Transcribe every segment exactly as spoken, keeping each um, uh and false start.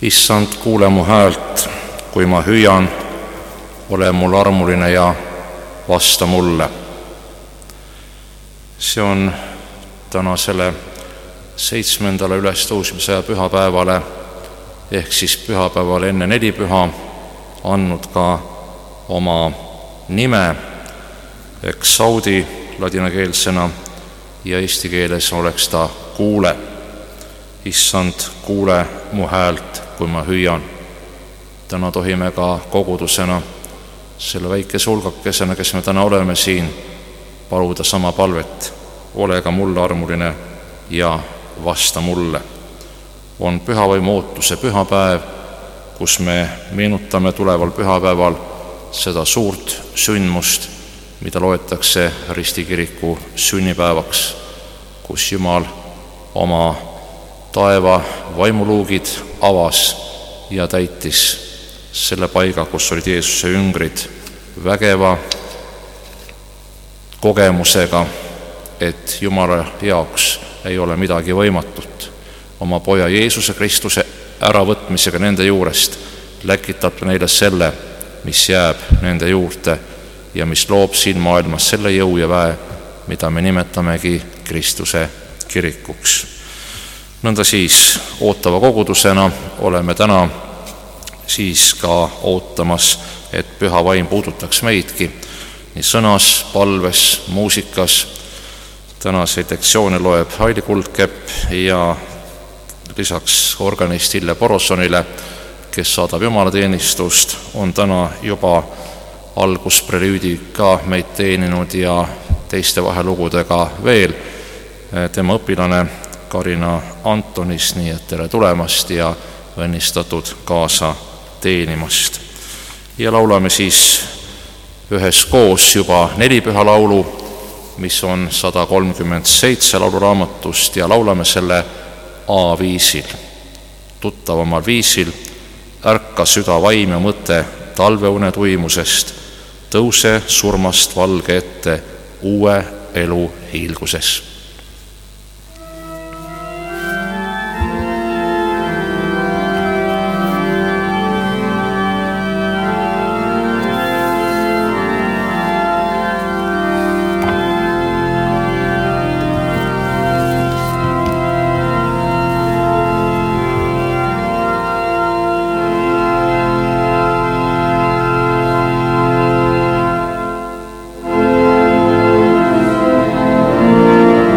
Issand, kuule mu häält, kui ma hüüan, ole mul armuline ja vasta mulle. See on tänasele seitsmendale ülestõusmise pühapäevale ehk siis pühapäevale enne nelipüha andnud ka oma nime eksaudi ladinakeelsena ja eesti keeles oleks ta kuule. Issand, kuule mu häält, kui ma hüüan. Täna tohime ka kogudusena, selle väikese hulgakesena, kes me täna oleme siin, paluda sama palvet. Ole ka mulle armuline ja vasta mulle. On pühavaimu ootuse pühapäev, kus me meenutame tuleval pühapäeval seda suurt sündmust, mida loetakse ristikiriku sünnipäevaks, kus Jumal oma taeva vaimuluugid avas ja täitis selle paiga, kus olid Jeesuse jüngrid vägeva kogemusega, et Jumala jaoks ei ole midagi võimatut. Oma poja Jeesuse Kristuse äravõtmisega nende juurest läkitab neile selle, mis jääb nende juurde ja mis loob siin maailmas selle jõu ja väe, mida me nimetamegi Kristuse kirikuks. Nõnda siis ootava kogudusena oleme täna siis ka ootamas, et püha vaim puudutaks meidki nii sõnas, palves, muusikas. Tänaseid lektsioone loeb Haili Kuldkepp ja lisaks organist Hille Porosonile, kes saadab jumalateenistust, on täna juba algusprelüüdiga meid teeninud ja teiste vahelugudega veel tema õpilane Karina Antonis, nii et tere tulemast ja õnnistatud kaasa teenimast. Ja laulame siis üheskoos juba nelipüha laulu, mis on sada kolmkümmend seitse lauluraamatust ja laulame selle A-viisil, tuttavamal viisil. Ärka süda vaim ja mõte talveune tuimusest, tõuse surmast valge ette uue elu hiilguses. Thank you.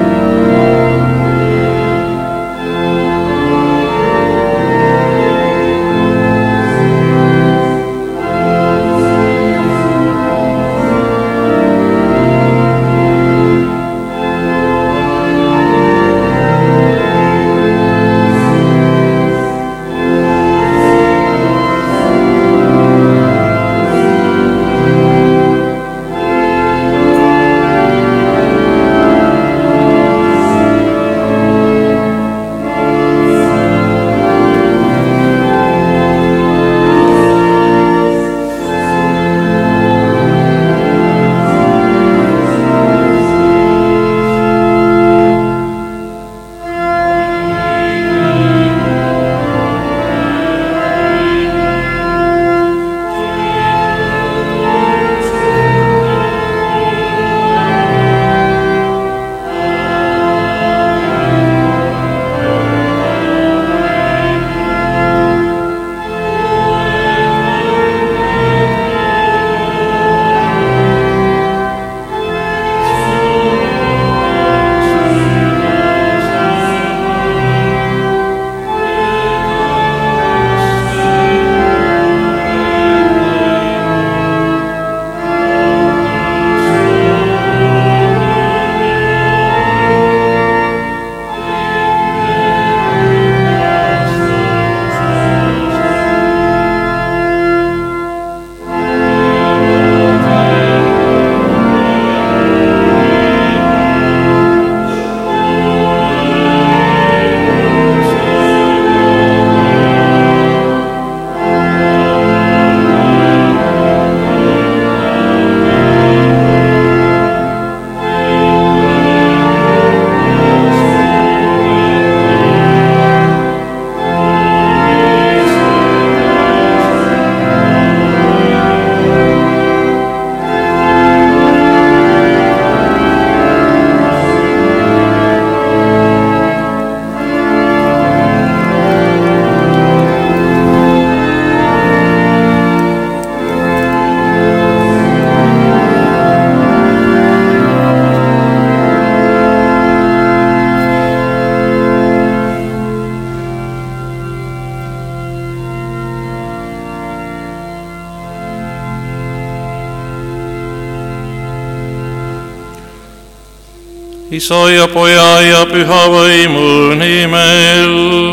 Isa ja Poja ja Püha Vaimu nimel.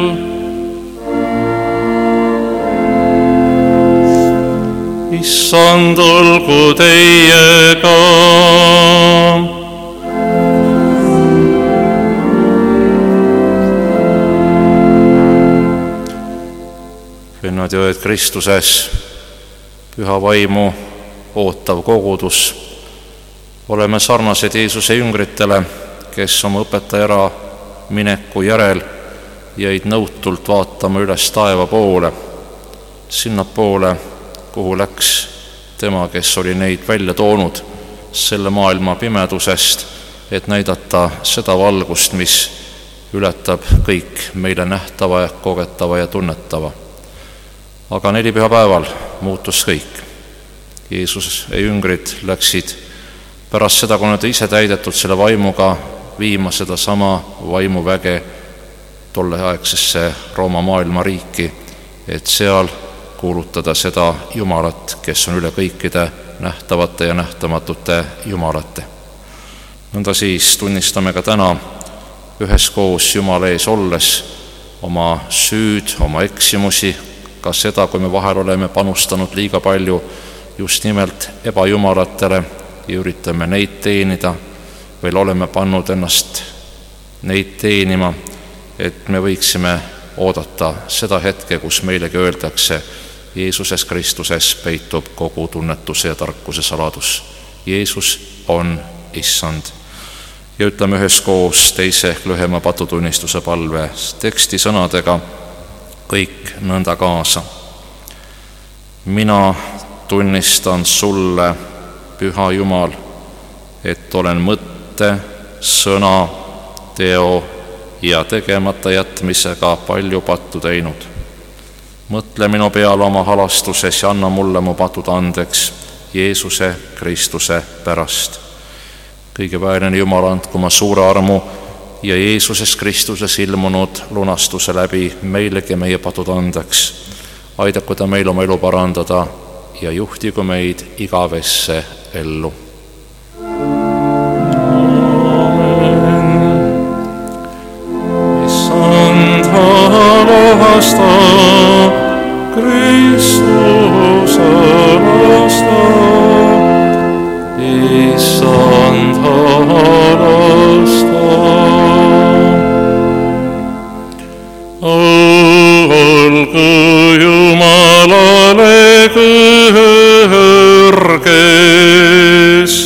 Issand olgu teiega. Vennad ja õed Kristuses, Püha Vaimu ootav kogudus, oleme sarnased Jeesuse jüngritele, kes oma õpetaja ära mineku järel jäid nõutult vaatama üles taeva poole, sinnapoole, kuhu läks tema, kes oli neid välja toonud selle maailma pimedusest, et näidata seda valgust, mis ületab kõik meile nähtava, kogetava ja tunnetava. Aga nelipühapäeval muutus kõik. Jeesus ja jüngrid läksid pärast seda, kui nad ise täidetud selle vaimuga, viima seda sama vaimuväge tolleaegsesse Rooma maailma riiki, et seal kuulutada seda Jumalat, kes on üle kõikide nähtavate ja nähtamatute Jumalate. Nõnda siis tunnistame ka täna üheskoos Jumala ees olles oma süüd, oma eksimusi, ka seda, kui me vahel oleme panustanud liiga palju just nimelt ebajumalatele ja üritame neid teenida, veel oleme pannud ennast neid teenima, et me võiksime oodata seda hetke, kus meilegi öeldakse, Jeesuses Kristuses peitub kogu tunnetuse ja tarkuse saladus. Jeesus on Issand. Ja ütleme üheskoos teise ehk lühema patutunnistuse palve teksti sõnadega kõik nõnda kaasa. Mina tunnistan sulle, Püha Jumal, et olen mõtte, sõna, teo ja tegemata jätmisega palju pattu teinud. Mõtle minu peale oma halastuses ja anna mulle mu patud andeks Jeesuse Kristuse pärast. Kõige väärine Jumal, andku oma suure armu ja Jeesuses Kristuses ilmunud lunastuse läbi meilegi meie patud andeks. Aidaku ta meil oma elu parandada ja juhtigu meid igavesse ellu. Issand halasta, Kristus halasta, Issand halasta. Olgu Jumalale kõrges.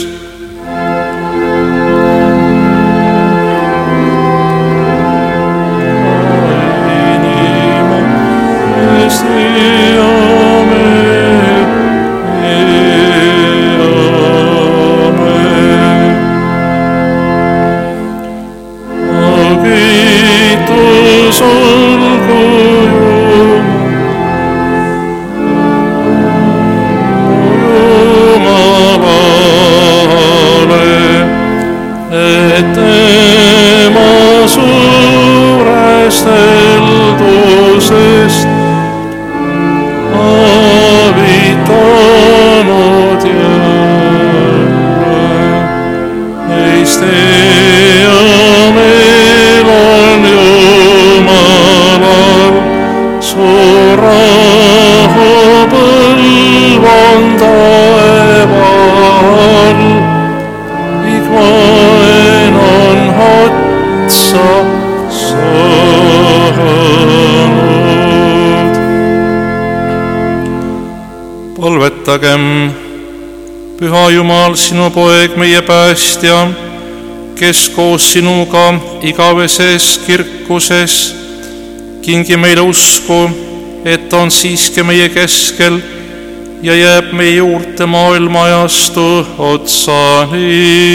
Palvetagem, Püha Jumal, sinu poeg, meie päästja, kes koos sinuga igaveses kirkuses kingi meile usku, et on siiski meie keskel ja jääb meie juurde maailma ajastu otsani.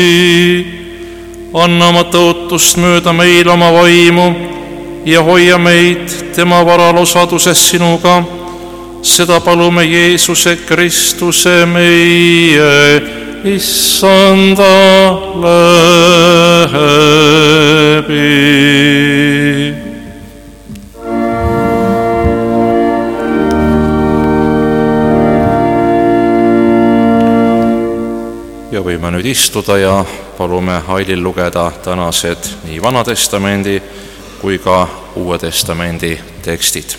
Anna oma tõotust mööda meile oma vaimu ja hoia meid tema varal osaduses sinuga. Seda palume Jeesuse Kristuse meie Issanda läbi. Ja võime nüüd istuda ja palume Ailil lugeda tänased nii Vana Testamendi kui ka Uue Testamendi tekstid.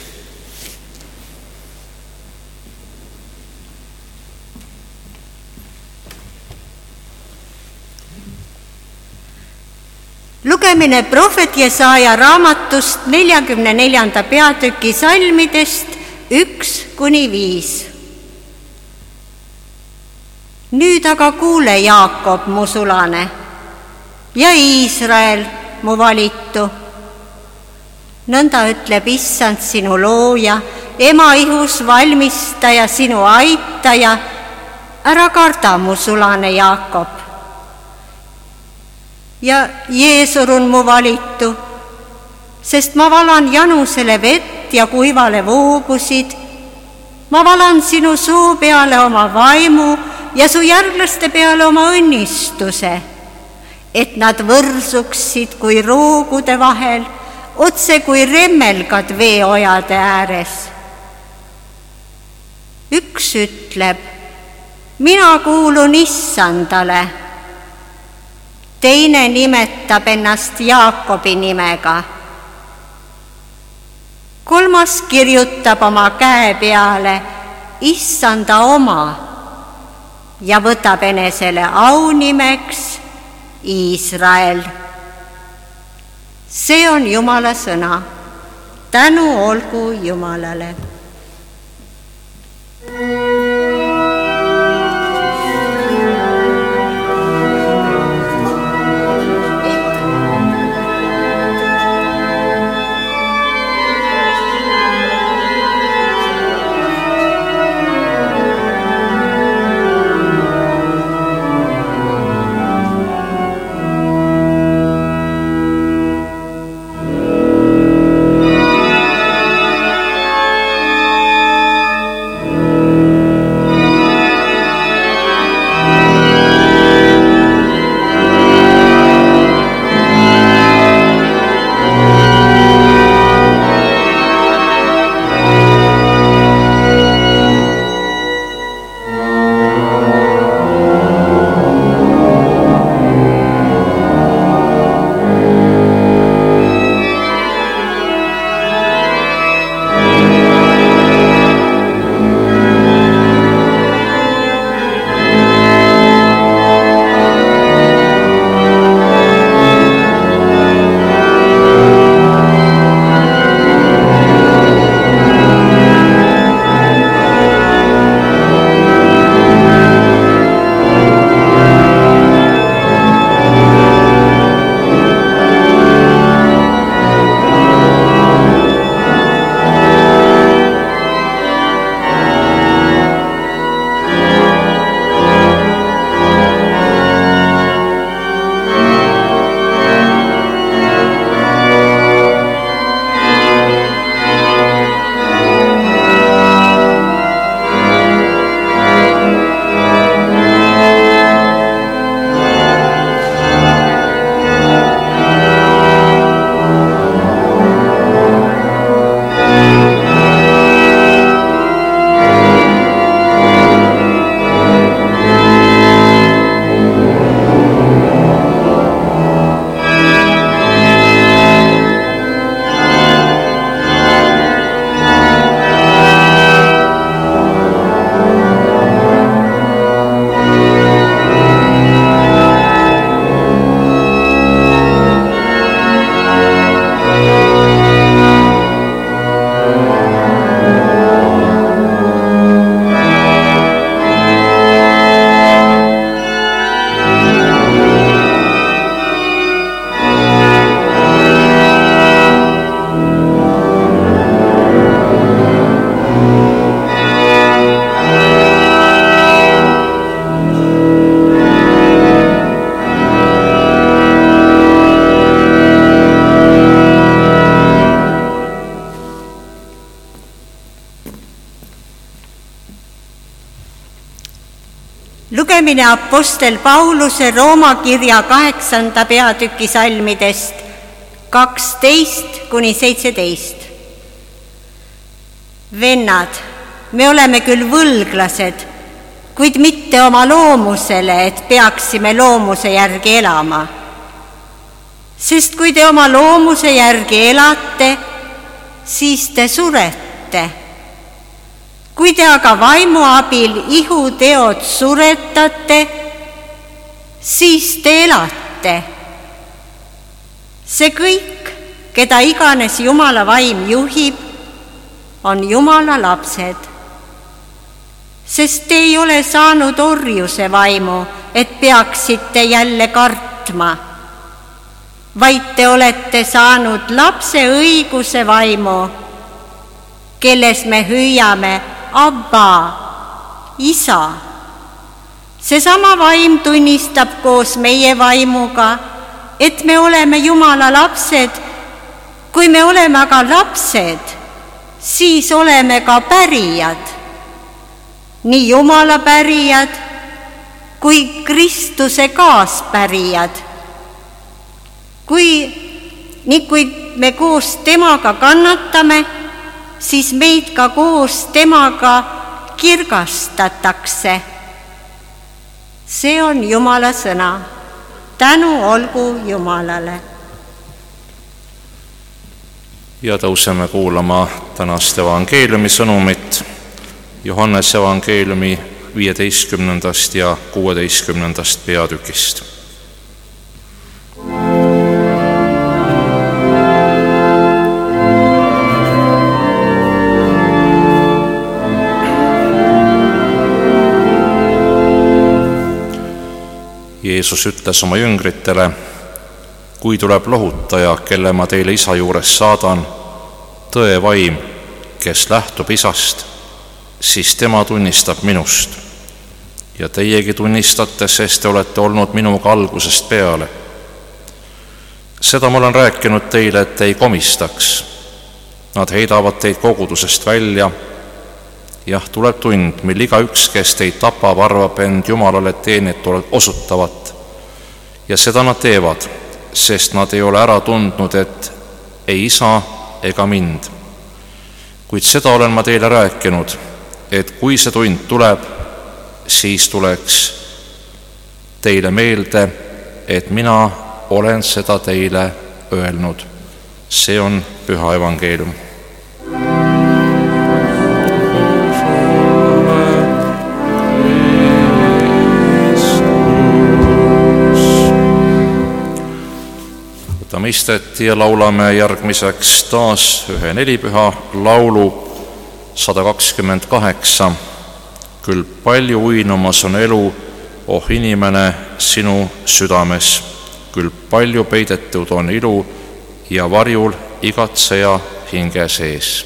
Lugemine prohvet Jesaja raamatust neljakümne neljanda peatüki salmidest üks kuni viis. Nüüd aga kuule, Jaakob, mu sulane, ja Iisrael, mu valitu. Nõnda ütleb Issand, sinu looja, ema ihus valmistaja, sinu aitaja. Ära karda, mu sulane Jaakob. Ja Jeesurun mu valitu, sest ma valan janusele vett ja kuivale voogusid. Ma valan sinu suu peale oma vaimu ja su järglaste peale oma õnnistuse, et nad võrsuksid kui roogude vahel, otse kui remmelgad veeojade ääres. Üks ütleb, mina kuulun Issandale. Teine nimetab ennast Jaakobi nimega. Kolmas kirjutab oma käe peale Issanda oma ja võtab enesele aunimeks Iisrael. See on Jumala sõna. Tänu olgu Jumalale. Lugemine apostel Pauluse Rooma kirja kaheksanda peatüki salmidest kaksteist kuni seitseteist. Vennad, me oleme küll võlglased, kuid mitte oma loomusele, et peaksime loomuse järgi elama. Sest kui te oma loomuse järgi elate, siis te surete. Kui te aga vaimu abil ihuteod suretate, siis te elate. See kõik, keda iganes Jumala vaim juhib, on Jumala lapsed. Sest te ei ole saanud orjuse vaimu, et peaksite jälle kartma, vaid te olete saanud lapse õiguse vaimu, kelles me hüüame Abba, isa. Seesama vaim tunnistab koos meie vaimuga, et me oleme Jumala lapsed. Kui me oleme aga lapsed, siis oleme ka pärijad. Nii Jumala pärijad kui Kristuse kaaspärijad. Kui, nii kui me koos temaga kannatame, siis meid ka koos temaga kirgastatakse. See on Jumala sõna. Tänu olgu Jumalale. Ja tõuseme kuulama tänast evangeeliumi sõnumit Johannese evangeeliumi viieteistkümnendast ja kuueteistkümnendast peatükist. Jeesus ütles oma jüngritele, kui tuleb lohutaja, kelle ma teile isa juures saadan, tõe vaim, kes lähtub isast, siis tema tunnistab minust. Ja teiegi tunnistate, sest te olete olnud minuga algusest peale. Seda ma olen rääkinud teile, et te ei komistaks. Nad heidavad teid kogudusest välja. Jah, tuleb tund, mil igaüks, kes teid tapab, arvab end Jumalale teenet osutavat. Ja seda nad teevad, sest nad ei ole ära tundnud, et ei isa ega mind. Kuid seda olen ma teile rääkinud, et kui see tund tuleb, siis tuleks teile meelde, et mina olen seda teile öelnud. See on püha evangeelium. Võtame istet ja laulame järgmiseks taas ühe nelipüha laulu sada kakskümmend kaheksa. Küll palju uinumas on elu, oh inimene, sinu südames. Küll palju peidetud on ilu ja varjul igatseja hinge sees.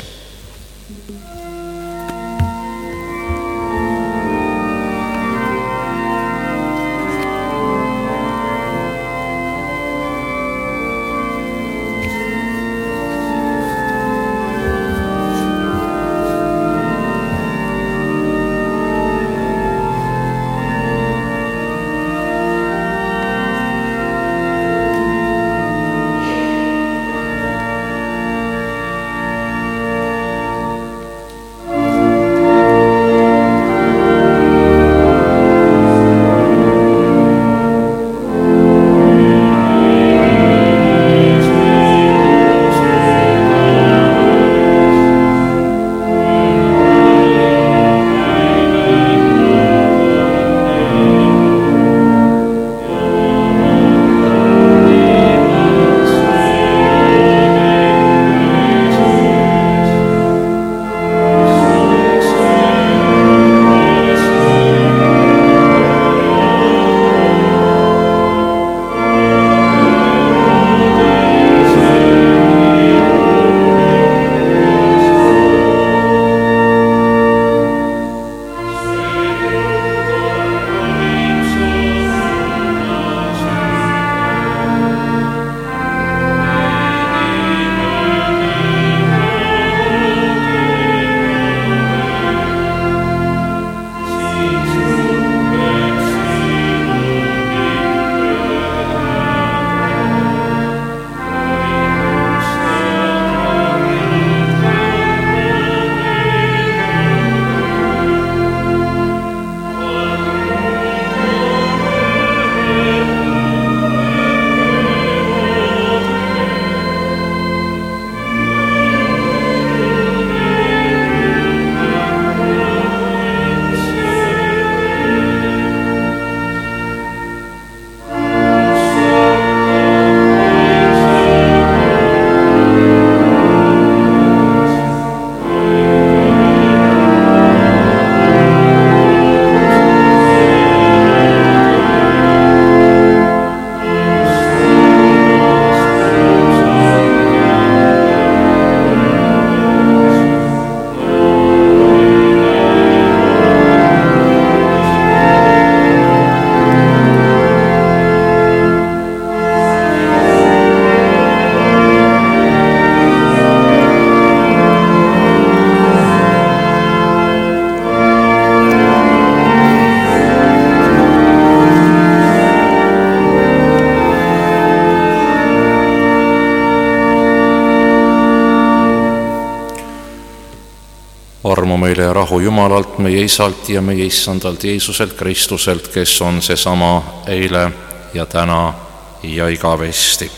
armu meile ja rahu Jumalalt, meie Isalt ja meie Issandalt Jeesuselt Kristuselt, kes on seesama eile ja täna ja igavesti.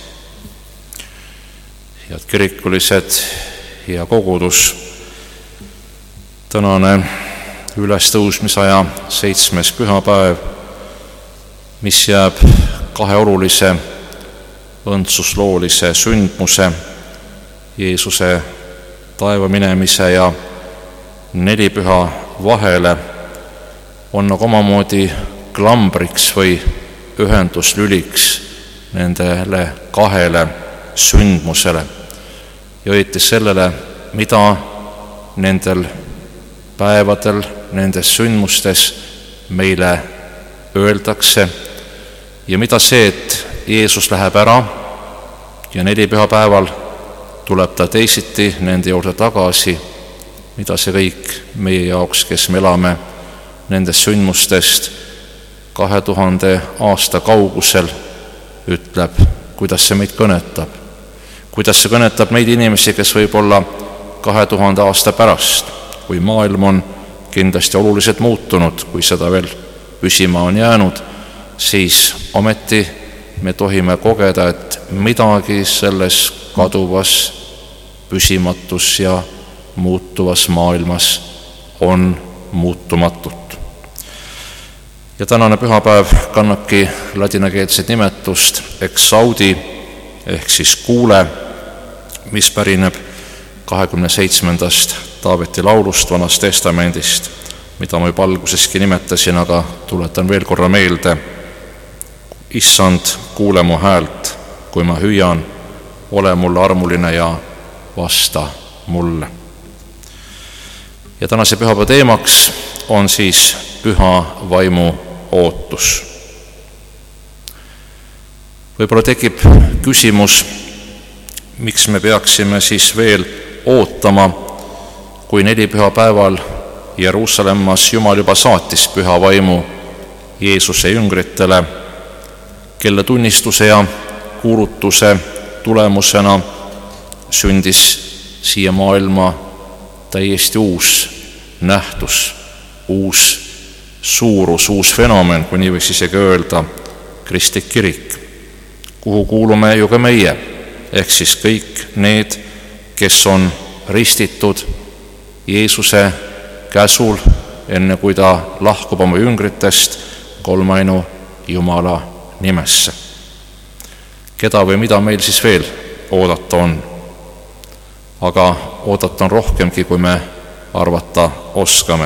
Head kirikulised ja kogudus, tänane ülestõusmisaja seitsmes pühapäev, mis jääb kahe olulise õndsusloolise sündmuse, Jeesuse taeva minemise ja nelipüha vahele, on nagu omamoodi klambriks või ühenduslüliks nendele kahele sündmusele ja õieti sellele, mida nendel päevadel, nendes sündmustes meile öeldakse ja mida see, et Jeesus läheb ära ja nelipühapäeval tuleb ta teisiti nende juurde tagasi, mida see kõik meie jaoks, kes me elame nendest sündmustest kahe tuhande aasta kaugusel, ütleb, kuidas see meid kõnetab. Kuidas see kõnetab neid inimesi, kes võib-olla kahe tuhande aasta pärast, kui maailm on kindlasti oluliselt muutunud, kui seda veel püsima on jäänud, siis ometi me tohime kogeda, et midagi selles kaduvas, püsimatus ja muutuvas maailmas on muutumatut. Ja tänane pühapäev kannabki ladinakeelset nimetust exaudi ehk siis kuule, mis pärineb kahekümne seitsmendast Taaveti laulust Vanast Testamendist, mida ma juba alguseski nimetasin, aga tuletan veel korra meelde. Issand, kuule mu häält, kui ma hüüan, ole mulle armuline ja vasta mulle. Ja tänase pühapäeva teemaks on siis püha vaimu ootus. Võib-olla tekib küsimus, miks me peaksime siis veel ootama, kui nelipühapäeval Jeruusalemmas Jumal juba saatis püha vaimu Jeesuse jüngritele, kelle tunnistuse ja kuulutuse tulemusena sündis siia maailma täiesti uus nähtus, uus suurus, uus fenomen, kui nii võiks isegi öelda, kristlik kirik, kuhu kuulume ju ka meie, ehk siis kõik need, kes on ristitud Jeesuse käsul, enne kui ta lahkub oma jüngritest kolmainu Jumala nimesse. Keda või mida meil siis veel oodata on? Aga oodata on rohkemgi, kui me arvata oskame.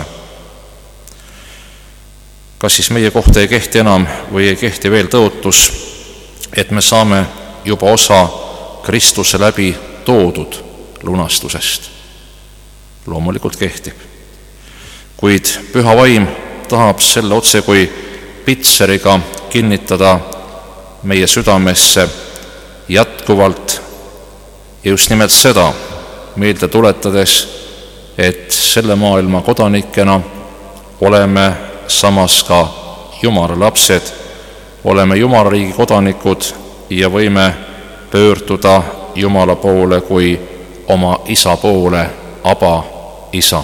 Kas siis meie kohta ei kehti enam või ei kehti veel tõotus, et me saame juba osa Kristuse läbi toodud lunastusest? Loomulikult kehtib. Kuid püha vaim tahab selle otse kui pitseriga kinnitada meie südamesse jätkuvalt ja just nimelt seda meelde tuletades, et selle maailma kodanikena oleme samas ka Jumala lapsed, oleme Jumala riigi kodanikud ja võime pöörduda Jumala poole kui oma isa poole, Aba, isa.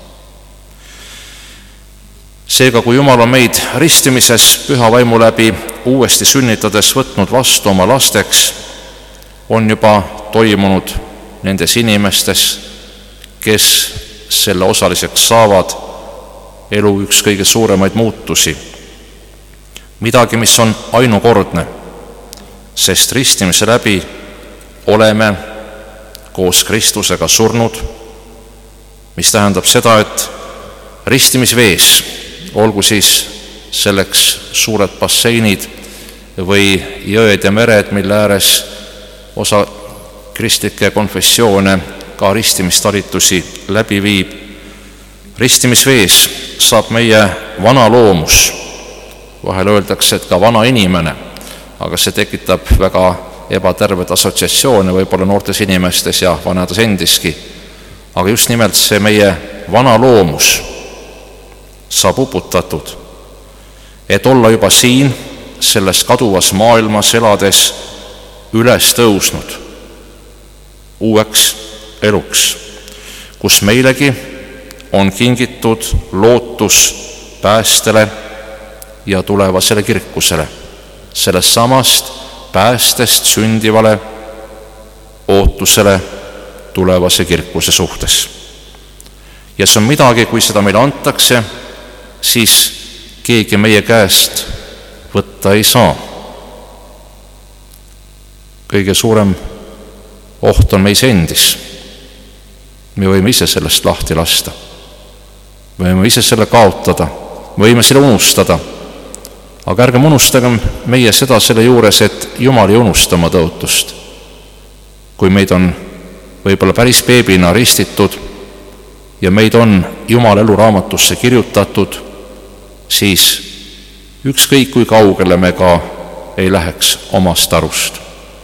Seega, kui Jumal on meid ristimises püha vaimu läbi uuesti sünnitades võtnud vastu oma lasteks, on juba toimunud nendes inimestes, kes selle osaliseks saavad, elu üks kõige suuremaid muutusi. Midagi, mis on ainukordne, sest ristimise läbi oleme koos Kristusega surnud, mis tähendab seda, et ristimisvees, olgu siis selleks suured basseinid või jõed ja mered, mille ääres osa kristlikke konfessioone ka ristimistalitusi läbi viib. Ristimisvees saab meie vana loomus, vahel öeldakse, et ka vana inimene, aga see tekitab väga ebaterved assotsiatsioone võib-olla noortes inimestes ja vanades endiski. Aga just nimelt see meie vana loomus saab uputatud, et olla juba siin selles kaduvas maailmas elades üles tõusnud uueks eluks, kus meilegi on kingitud lootus päästele ja tulevasele kirkusele, sellest samast päästest sündivale ootusele tulevase kirkuse suhtes. Ja see on midagi, kui seda meile antakse, siis keegi meie käest võtta ei saa. Kõige suurem oht on meis endis. Me võime ise sellest lahti lasta. Me võime ise selle kaotada. Me võime selle unustada. Aga ärgem unustagem meie seda selle juures, et Jumal ei unusta oma tõotust. Kui meid on võib-olla päris beebina ristitud ja meid on Jumala eluraamatusse kirjutatud, siis ükskõik kui kaugele me ka ei läheks omast arust.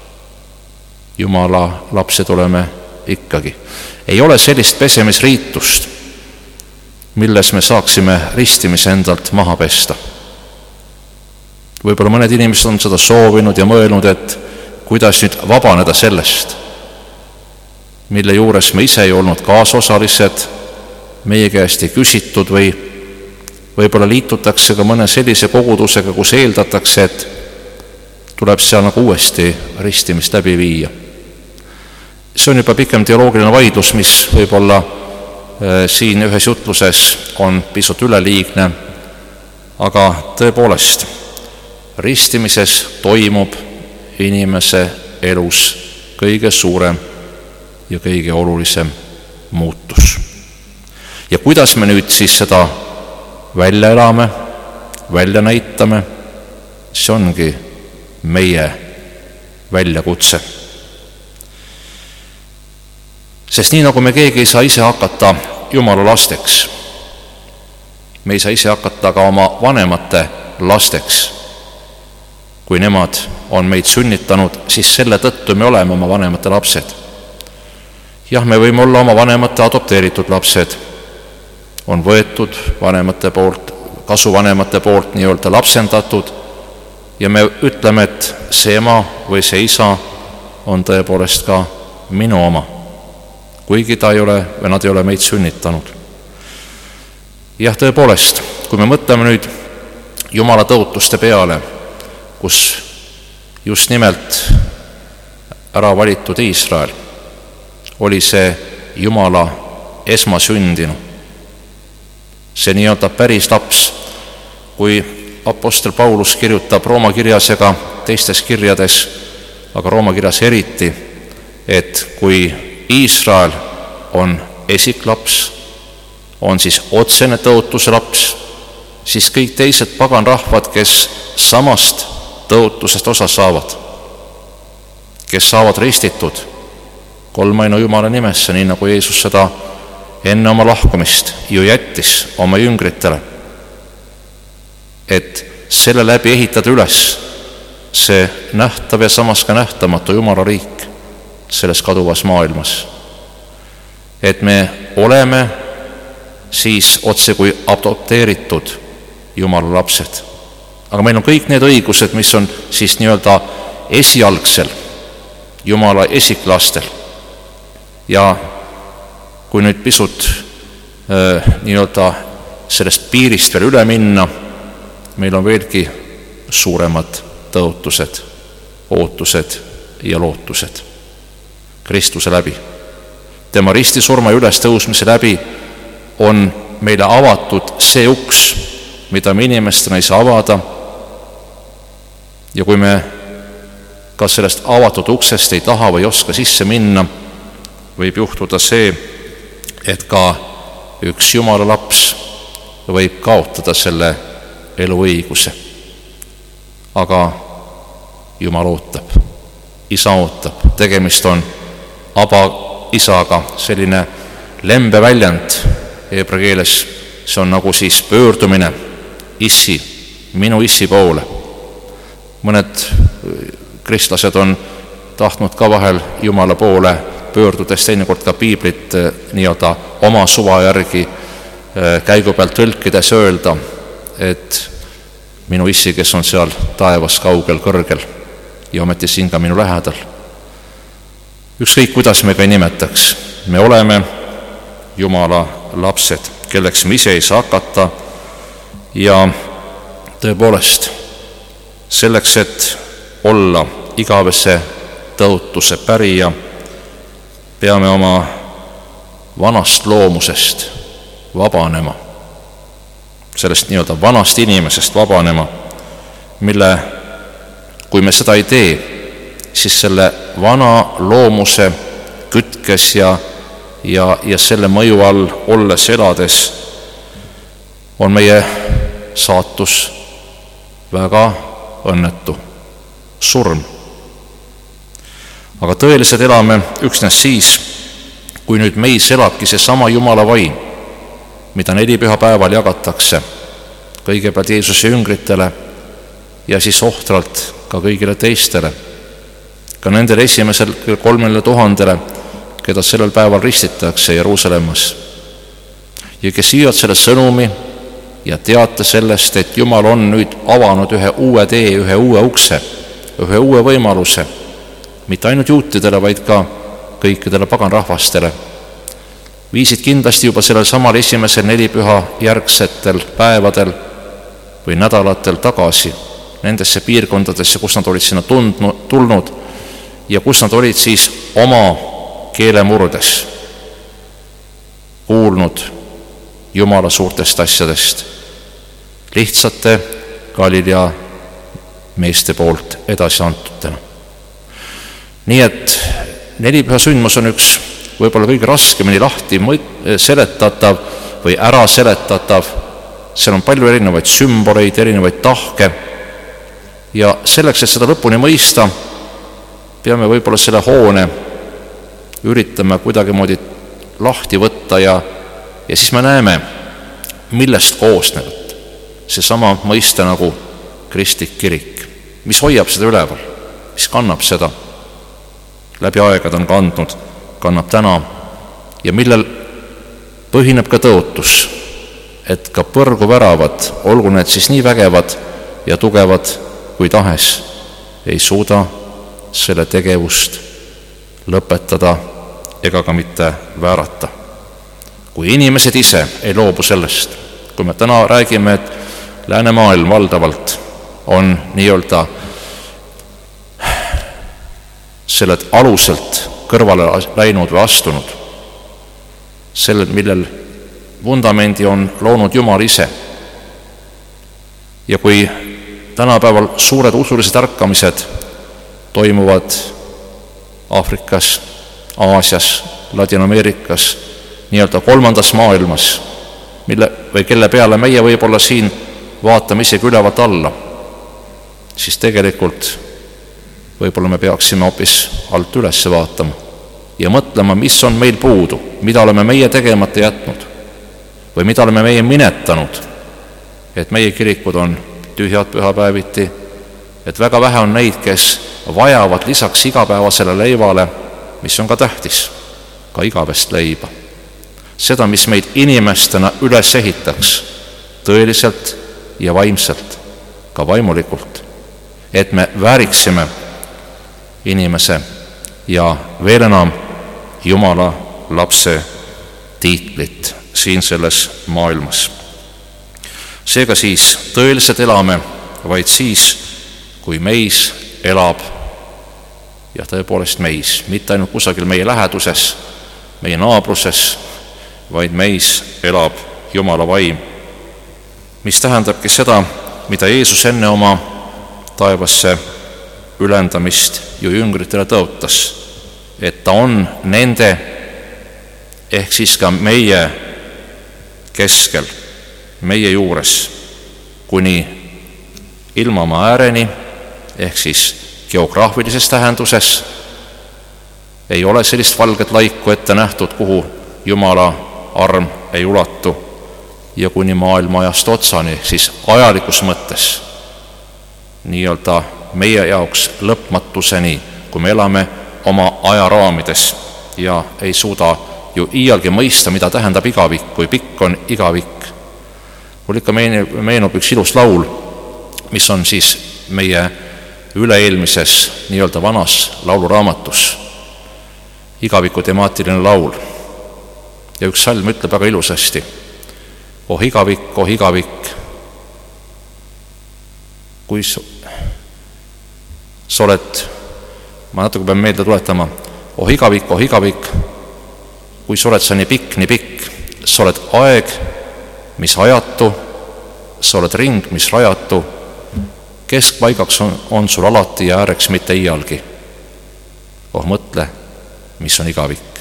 Jumala lapsed oleme ikkagi. Ei ole sellist pesemisriitust, milles me saaksime ristimise endalt maha pesta. Võib-olla mõned inimesed on seda soovinud ja mõelnud, et kuidas nüüd vabaneda sellest, mille juures me ise ei olnud kaasosalised, meie käest ei küsitud või võib-olla liitutakse ka mõne sellise kogudusega, kus eeldatakse, et tuleb seal nagu uuesti ristimist läbi viia. See on juba pikem teoloogiline vaidlus, mis võib-olla äh, siin ühes jutluses on pisut üleliigne, aga tõepoolest, ristimises toimub inimese elus kõige suurem ja kõige olulisem muutus. Ja kuidas me nüüd siis seda välja elame, välja näitame, see ongi meie väljakutse. Sest nii nagu me keegi ei saa ise hakata Jumala lasteks, me ei saa ise hakata ka oma vanemate lasteks. Kui nemad on meid sünnitanud, siis selle tõttu me oleme oma vanemate lapsed. Jah, me võime olla oma vanemate adopteeritud lapsed, on võetud vanemate poolt, kasuvanemate poolt nii-öelda lapsendatud ja me ütleme, et see ema või see isa on tõepoolest ka minu oma, kuigi ta ei ole või nad ei ole meid sünnitanud. Jah, tõepoolest, kui me mõtleme nüüd Jumala tõotuste peale, kus just nimelt ära valitud Iisrael oli see Jumala esmasündinu, see nii-öelda päris laps, kui apostel Paulus kirjutab Rooma kirjas ega teistes kirjades, aga Rooma kirjas eriti, et kui Iisrael on esiklaps, on siis otsene tõotuse laps, siis kõik teised paganrahvad, kes samast tõotusest osa saavad, kes saavad ristitud kolmainu Jumala nimesse, nii nagu Jeesus seda enne oma lahkumist ju jättis oma jüngritele, et selle läbi ehitada üles see nähtav ja samas ka nähtamatu Jumala riik selles kaduvas maailmas. Et me oleme siis otse kui adopteeritud Jumala lapsed. Aga meil on kõik need õigused, mis on siis nii-öelda esialgsel Jumala esiklastel. Ja kui nüüd pisut äh, nii-öelda sellest piirist veel üle minna, meil on veelgi suuremad tõotused, ootused ja lootused Kristuse läbi. Tema ristisurma ja ülestõusmise läbi on meile avatud see uks, mida me inimestena ei saa avada. Ja kui me ka sellest avatud uksest ei taha või oska sisse minna, võib juhtuda see, et ka üks Jumala laps võib kaotada selle eluõiguse. Aga Jumal ootab, isa ootab, tegemist on aba isaga, selline lembe väljend heebra keeles, see on nagu siis pöördumine issi, minu issi poole. Mõned kristlased on tahtnud ka vahel Jumala poole pöördudes teinekord ka piiblit nii-öelda oma suva järgi käigu pealt tõlkides öelda, et minu issi, kes on seal taevas kaugel kõrgel ja ometi siin ka minu lähedal. Ükskõik, kuidas me ka ei nimetaks, me oleme Jumala lapsed, kelleks me ise ei saa hakata. Ja tõepoolest, selleks, et olla igavese tõotuse pärija, peame oma vanast loomusest vabanema, sellest nii-öelda vanast inimesest vabanema, mille, kui me seda ei tee, siis selle vana loomuse kütkes ja, ja, ja selle mõju all olles elades on meie saatus väga õnnetu, surm. Aga tõeliselt elame üksnes siis, kui nüüd meis elabki see sama Jumala vaim, mida neli pühapäeval jagatakse kõigepealt Jeesuse jüngritele ja siis ohtralt ka kõigile teistele, ka nendele esimesel kolmele tuhandele, keda sellel päeval ristitakse Jeruusalemmas ja kes viivad selle sõnumi ja teate sellest, et Jumal on nüüd avanud ühe uue tee, ühe uue ukse, ühe uue võimaluse, mitte ainult juutidele, vaid ka kõikidele paganrahvastele. Viisid kindlasti juba sellel samal esimesel nelipüha järgsetel päevadel või nädalatel tagasi nendesse piirkondadesse, kus nad olid sinna tundnud, tulnud ja kus nad olid siis oma keelemurdes kuulnud Jumala suurtest asjadest lihtsate Galilea meeste poolt edasi antutena. Nii et nelipüha sündmus on üks võib-olla kõige raskemini lahti seletatav või ära seletatav. Seal on palju erinevaid sümboleid, erinevaid tahke ja selleks, et seda lõpuni mõista, peame võib-olla selle hoone üritame kuidagimoodi lahti võtta ja, ja siis me näeme, millest koosnevad see sama mõiste nagu kristlik kirik, mis hoiab seda üleval, mis kannab seda, läbi aegad on kandnud, kannab täna ja millel põhineb ka tõotus, et ka põrguväravad, olgu need siis nii vägevad ja tugevad kui tahes, ei suuda selle tegevust lõpetada ega ka mitte väärata. Kui inimesed ise ei loobu sellest, kui me täna räägime, et läänemaailm valdavalt on nii-öelda selle aluselt kõrvale läinud või astunud, sellel, millel vundamendi on loonud Jumal ise. Ja kui tänapäeval suured usulised ärkamised toimuvad Aafrikas, Aasias, Ladina-Ameerikas, nii-öelda kolmandas maailmas, mille, või kelle peale meie võib-olla siin vaatame isegi ülevalt alla, siis tegelikult võib-olla me peaksime hoopis alt üles vaatama ja mõtlema, mis on meil puudu, mida oleme meie tegemata jätnud või mida oleme meie minetanud, et meie kirikud on tühjad pühapäeviti, et väga vähe on neid, kes vajavad lisaks igapäevasele leivale, mis on ka tähtis, ka igavest leiba. Seda, mis meid inimestena üles ehitaks tõeliselt ja vaimselt, ka vaimulikult, et me vääriksime inimese ja veel enam Jumala lapse tiitlit siin selles maailmas. Seega siis tõeliselt elame vaid siis, kui meis elab ja tõepoolest meis, mitte ainult kusagil meie läheduses, meie naabruses, vaid meis elab Jumala vaim, mis tähendabki seda, mida Jeesus enne oma taevasse ülendamist ju jüngritele tõotas, et ta on nende ehk siis ka meie keskel, meie juures kuni ilmamaa ääreni ehk siis geograafilises tähenduses ei ole sellist valget laiku ette nähtud, kuhu Jumala arm ei ulatu ja kuni maailma ajast otsani, siis ajalikus mõttes nii-öelda meie jaoks lõpmatuseni, kui me elame oma ajaraamides ja ei suuda ju iialgi mõista, mida tähendab igavik, kui pikk on igavik. Mul ikka meenub üks ilus laul, mis on siis meie üle-eelmises nii-öelda vanas lauluraamatus, igaviku temaatiline laul. Ja üks salm ütleb väga ilusasti: oh igavik, oh igavik, kui sa, sa oled, ma natuke pean meelde tuletama, oh igavik, oh igavik, kui sa oled sa nii pikk, nii pikk, sa oled aeg, mis ajatu, sa oled ring, mis rajatu, keskpaigaks on, on sul alati ja ääreks mitte iialgi. Oh mõtle, mis on igavik.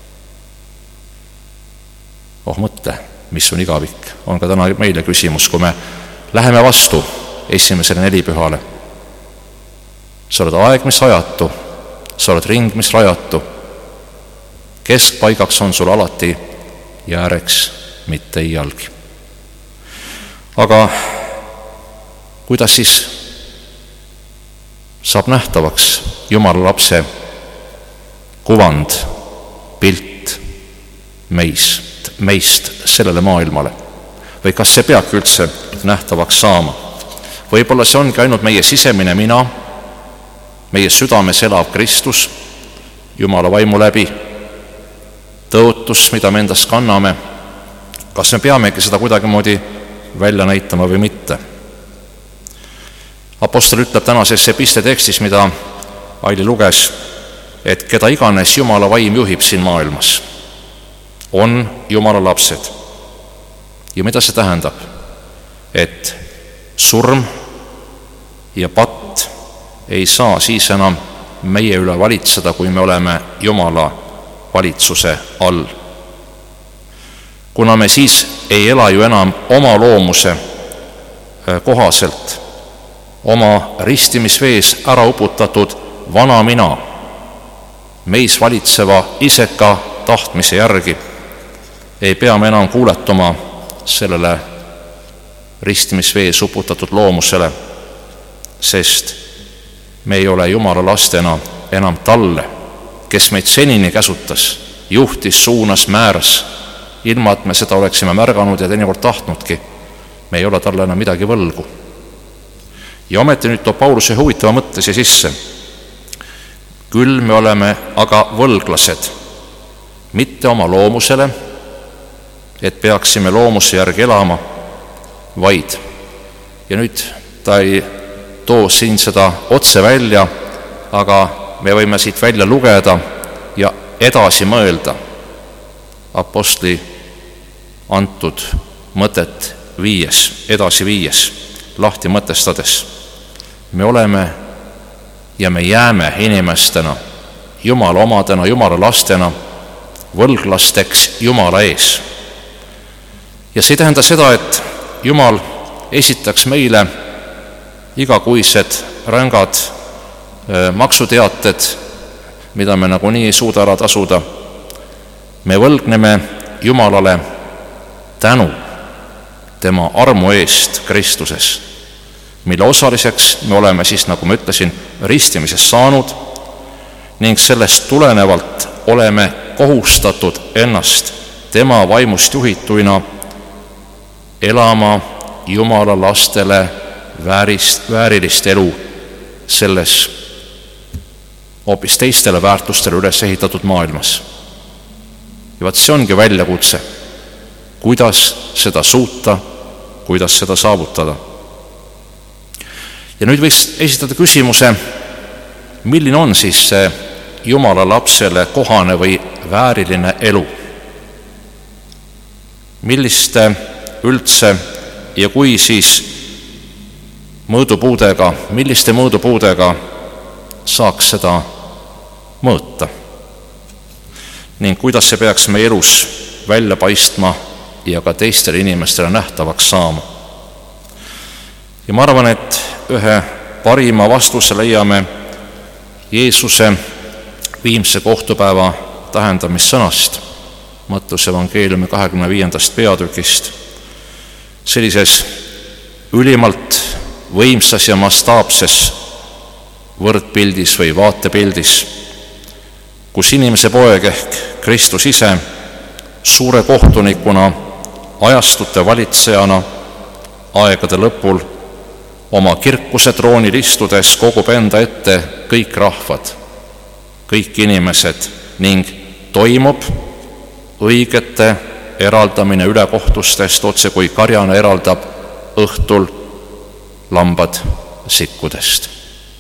Oh mõtle, mis on igavik, on ka täna meile küsimus, kui me läheme vastu esimesele nelipühale. Sa oled aeg, mis ajatu, sa oled ring, mis rajatu, keskpaigaks on sul alati ja ääreks mitte iialgi. Aga kuidas siis saab nähtavaks Jumala lapse kuvand, pilt meist, meist sellele maailmale? Või kas see peabki üldse nähtavaks saama? Võib-olla see ongi ainult meie sisemine mina, meie südames elav Kristus, Jumala vaimu läbi, tõotus, mida me endast kanname. Kas me peamegi seda kuidagimoodi välja näitama või mitte? Apostel ütleb tänases episte tekstis, mida Aili luges, et keda iganes Jumala vaim juhib siin maailmas, on Jumala lapsed. Ja mida see tähendab? Et surm ja patt ei saa siis enam meie üle valitseda, kui me oleme Jumala valitsuse all. Kuna me siis ei ela ju enam oma loomuse kohaselt, oma ristimisvees ära uputatud vana mina, meis valitseva iseka tahtmise järgi, ei pea me enam kuuletuma sellele ristimisvees uputatud loomusele, sest me ei ole Jumala lastena enam talle, kes meid senini käsutas, juhtis, suunas, määras, ilma et me seda oleksime märganud ja teinekord tahtnudki. Me ei ole talle enam midagi võlgu. Ja ometi nüüd toob Paulus huvitava mõtte siia sisse. Küll me oleme aga võlglased, mitte oma loomusele, et peaksime loomuse järgi elama, vaid. Ja nüüd ta ei too siin seda otse välja, aga me võime siit välja lugeda ja edasi mõelda apostli antud mõtet viies, edasi viies, lahti mõtestades. Me oleme ja me jääme inimestena, Jumala omadena, Jumala lastena, võlglasteks Jumala ees. Ja see tähenda seda, et Jumal esitaks meile igakuised rängad maksuteated, mida me nagunii ei suuda ära tasuda. Me võlgneme Jumalale tänu tema armu eest Kristuses, mille osaliseks me oleme siis, nagu ma ütlesin, ristimisest saanud ning sellest tulenevalt oleme kohustatud ennast tema vaimust juhituina elama Jumala lastele väärist, väärilist elu selles hoopis teistele väärtustele üles ehitatud maailmas. Ja vaat see ongi väljakutse, kuidas seda suuta, kuidas seda saavutada. Ja nüüd võiks esitada küsimuse, milline on siis see Jumala lapsele kohane või vääriline elu? Milliste üldse ja kui siis mõõdupuudega, milliste mõõdupuudega saaks seda mõõta? Ning kuidas see peaks meie elus välja paistma ja ka teistele inimestele nähtavaks saama? Ja ma arvan, et ühe parima vastuse leiame Jeesuse viimse kohtupäeva tähendamissõnast, Matteuse evangeeliumi kahekümne viiendast peatükist, sellises ülimalt võimsas ja mastaapses võrdpildis või vaatepildis, kus inimese poeg ehk Kristus ise suure kohtunikuna, ajastute valitsejana aegade lõpul oma kirkuse troonil istudes kogub enda ette kõik rahvad, kõik inimesed ning toimub õigete eraldamine ülekohtustest, otse kui karjane eraldab õhtul lambad sikkudest.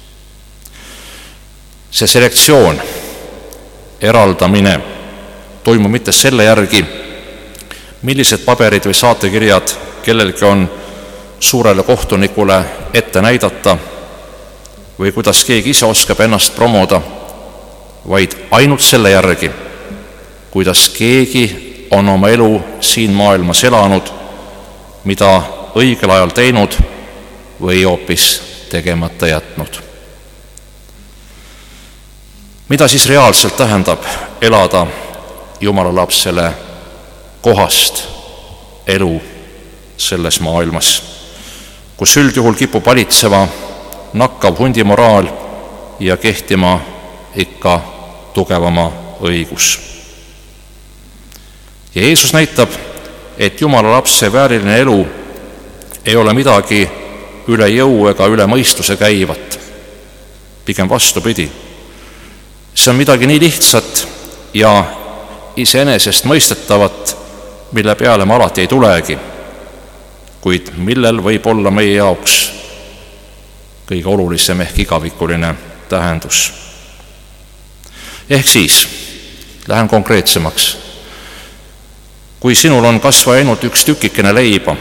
See selektsioon, eraldamine toimub mitte selle järgi, millised paberid või saatekirjad kellelgi on suurele kohtunikule ette näidata või kuidas keegi ise oskab ennast promoda, vaid ainult selle järgi, kuidas keegi on oma elu siin maailmas elanud, mida õigel ajal teinud või hoopis tegemata jätnud. Mida siis reaalselt tähendab elada Jumala lapsele kohast elu selles maailmas, kus üldjuhul kipub valitsema nakkav hundimoraal ja kehtima ikka tugevama õigus. Ja Jeesus näitab, et Jumala lapse vääriline elu ei ole midagi üle jõu ega üle mõistuse käivat. Pigem vastupidi. See on midagi nii lihtsat ja iseenesest mõistetavat, mille peale me alati ei tulegi, kuid millel võib olla meie jaoks kõige olulisem ehk igavikuline tähendus. Ehk siis, lähen konkreetsemaks. Kui sinul on kas või ainult üks tükikene leiba,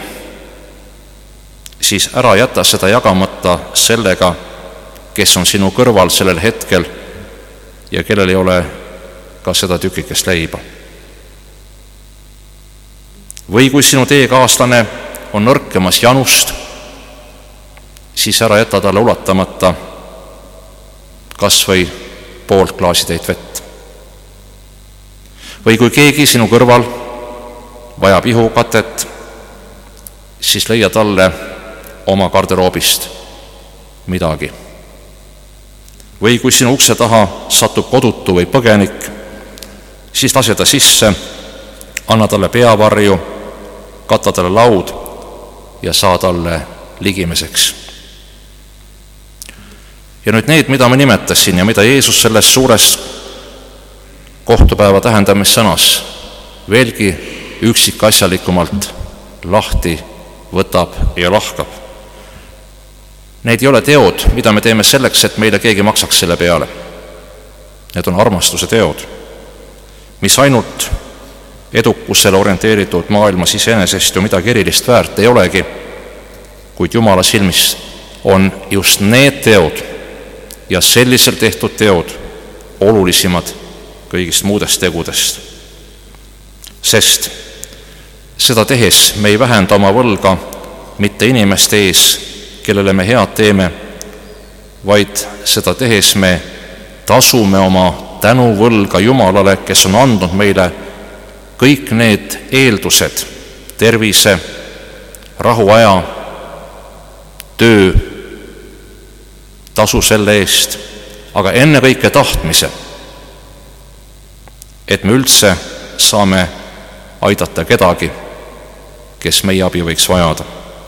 siis ära jäta seda jagamata sellega, kes on sinu kõrval sellel hetkel ja kellel ei ole ka seda tükikest leiba. Või kui sinu teekaaslane on nõrkemas janust, siis ära jäta talle ulatamata kas või poolt klaasitäit vett. Või kui keegi sinu kõrval vajab ihukatet, siis leia talle oma garderoobist midagi. Või kui sinu ukse taha satub kodutu või põgenik, siis lase ta sisse, anna talle peavarju, kata talle laud ja saa talle ligimeseks. Ja nüüd need, mida ma nimetasin ja mida Jeesus selles suures kohtupäeva tähendamissõnas veelgi üksikasjalikumalt lahti võtab ja lahkab. Need ei ole teod, mida me teeme selleks, et meile keegi maksaks selle peale. Need on armastuse teod, mis ainult edukusele orienteeritud maailmas iseenesest ju midagi erilist väärt ei olegi, kuid Jumala silmis on just need teod ja selliselt tehtud teod olulisimad kõigist muudest tegudest. Sest seda tehes me ei vähenda oma võlga mitte inimeste ees, kellele me head teeme, vaid seda tehes me tasume oma tänuvõlga Jumalale, kes on andnud meile kõik need eeldused, tervise, rahuaja, töö, tasu selle eest, aga ennekõike tahtmise, et me üldse saame aidata kedagi, kes meie abi võiks vajada.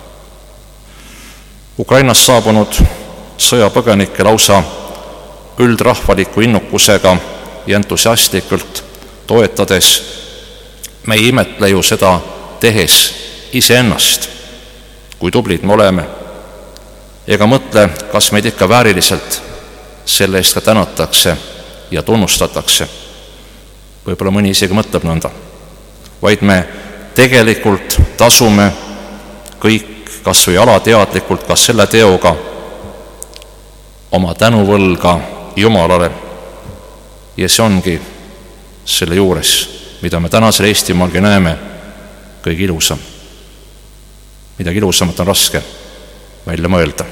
Ukrainast saabunud sõjapõgenikke lausa üldrahvaliku innukusega ja entusiastlikult toetades me ei imetle ju seda tehes iseennast, kui tublid me oleme, ega mõtle, kas meid ikka vääriliselt selle eest ka tänatakse ja tunnustatakse. Võib-olla mõni isegi mõtleb nõnda, vaid me tegelikult tasume kõik kas või alateadlikult, kas selle teoga oma tänuvõlga Jumalale. Ja see ongi selle juures, mida me tänasel Eestimaalgi näeme, kõige ilusam. Midagi ilusamat on raske välja mõelda.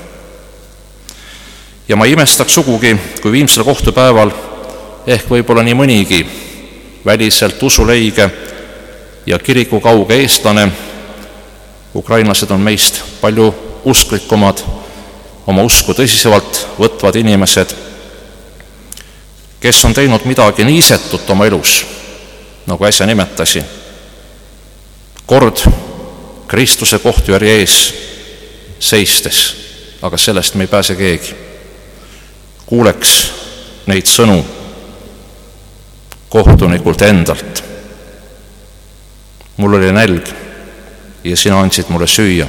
Ja ma imestaks sugugi, kui viimsel kohtupäeval ehk võib-olla nii mõnigi väliselt usuleige ja kiriku kauge eestlane, ukrainlased on meist palju usklikumad, oma usku tõsisemalt võtvad inimesed, kes on teinud midagi niisetut oma elus, nagu äsja nimetasin. Kord Kristuse kohtujärje ees seistes, aga sellest me ei pääse keegi. Kuuleks neid sõnu kohtunikult endalt. mul oli nälg ja sina andsid mulle süüa.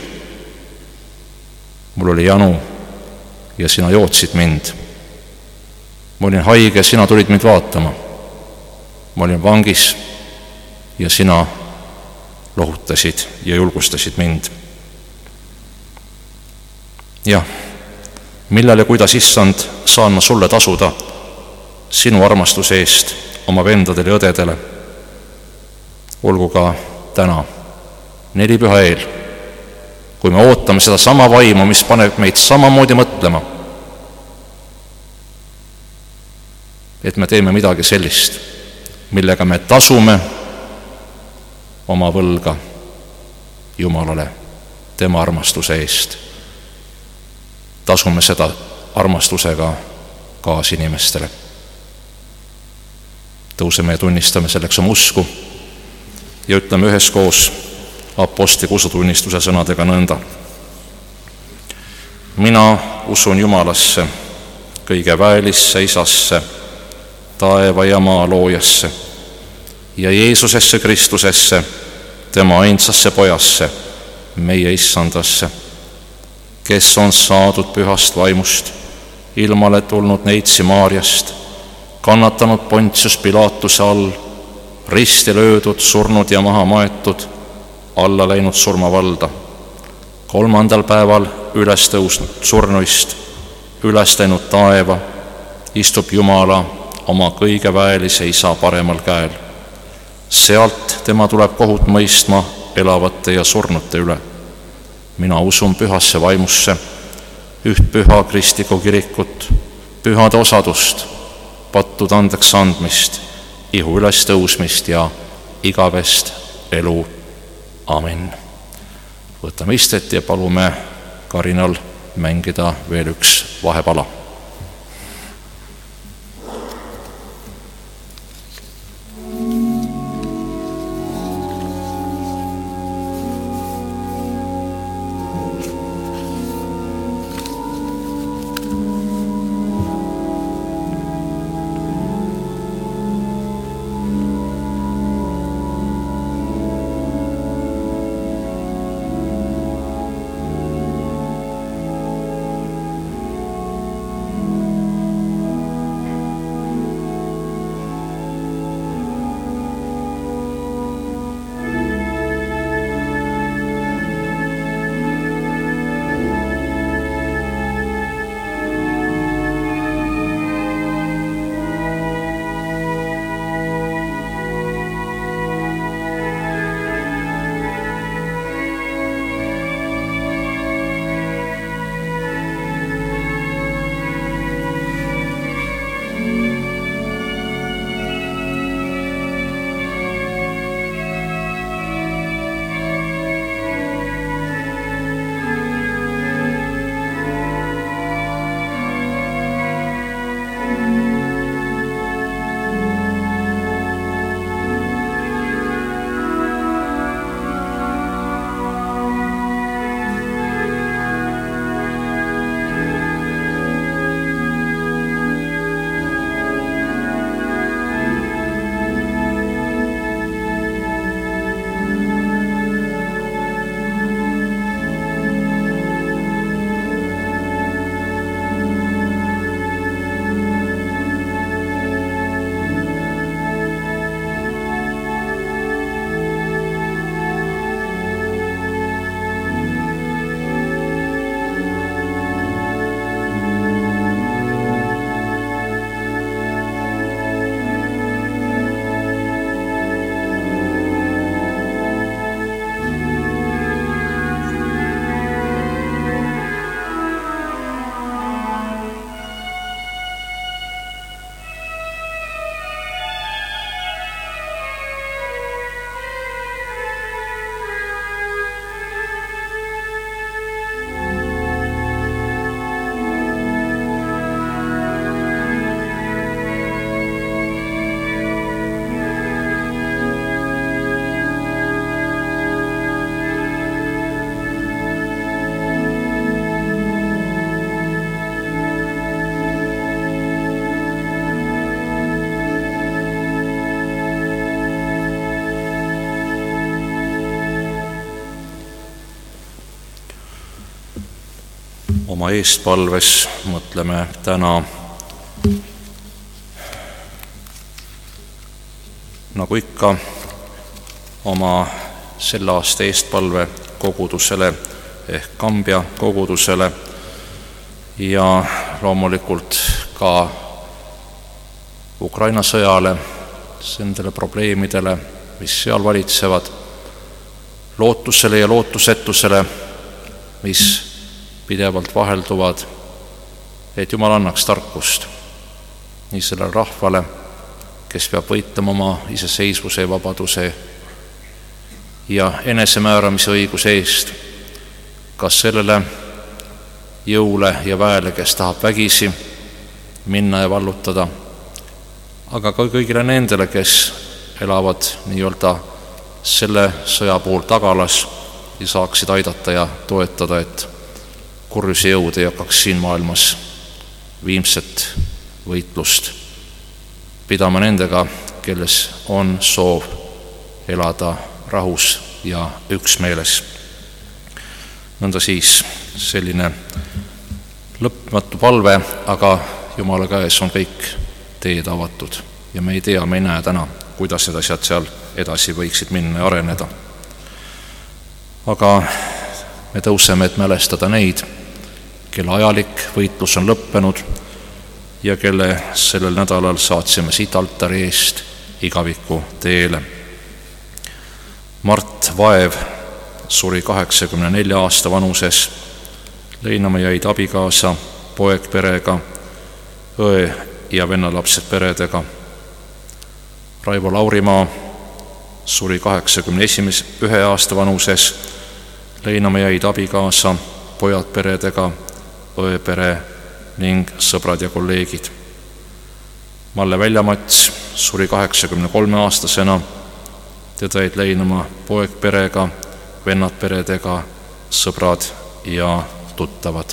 mul oli janu ja sina jootsid mind. ma olin haige, sina tulid mind vaatama. ma olin vangis ja sina lohutasid ja julgustasid mind. jah, millal ja kuidas, Issand, saan ma sulle tasuda sinu armastuse eest oma vendadele ja õdedele? olgu ka täna, nelipüha eel, kui me ootame seda sama vaimu, mis paneb meid samamoodi mõtlema, et me teeme midagi sellist, millega me tasume oma võlga Jumalale tema armastuse eest. Tasume seda armastusega kaasinimestele. Tõuseme ja tunnistame selleks oma usku ja ütleme üheskoos apostliku usutunnistuse sõnadega nõnda. Mina usun Jumalasse, kõige väelisse Isasse, taeva ja maa loojasse ja Jeesusesse Kristusesse, tema ainsasse pojasse, meie Issandasse, kes on saadud pühast vaimust, ilmale tulnud neitsi Maarjast, kannatanud Pontius Pilatuse all, risti löödud, surnud ja maha maetud, alla läinud surmavalda, kolmandal päeval üles tõusnud surnuist, üles läinud taeva, istub Jumala oma kõige väelise Isa paremal käel. Sealt tema tuleb kohut mõistma elavate ja surnute üle. Mina usun pühasse vaimusse, üht püha kristlikku kirikut, pühade osadust, pattude andeks andmist, ihu üles tõusmist ja igavest elu. Amen. Võtame istet ja palume Karinal mängida veel üks vahepala. oma eestpalves mõtleme täna nagu ikka oma selle aasta eestpalve kogudusele ehk Kambja kogudusele ja loomulikult ka Ukraina sõjale, nendele probleemidele, mis seal valitsevad, lootusele ja lootusetusele, mis pidevalt vahelduvad, et Jumal annaks tarkust nii sellele rahvale, kes peab võitlema oma iseseisvuse ja vabaduse ja enesemääramise õiguse eest, kas sellele jõule ja väele, kes tahab vägisi minna ja vallutada, aga ka kõigile nendele, kes elavad nii-öelda selle sõja puhul tagalas ja saaksid aidata ja toetada, et kurjuse jõud ei hakkaks siin maailmas viimset võitlust pidama nendega, kelles on soov elada rahus ja üksmeeles. Nõnda siis selline lõpmatu palve, aga Jumala käes on kõik teed avatud ja me ei tea, me ei näe täna, kuidas need asjad seal edasi võiksid minna ja areneda. Aga me tõuseme, et mälestada neid, kelle ajalik võitlus on lõppenud ja kelle sellel nädalal saatsime siit altari eest igaviku teele. Mart Vaev suri kaheksakümne nelja aasta vanuses, leinama jäid abikaasa, poeg perega, õe ja vennalapsed peredega. Raivo Laurimaa suri kaheksakümne ühe aasta vanuses, leinama jäid abikaasa, pojad peredega, õe pere ning sõbrad ja kolleegid. Malle Väljamats suri kaheksakümne kolme aastasena, teda jäid leinama poeg perega, vennad peredega, sõbrad ja tuttavad.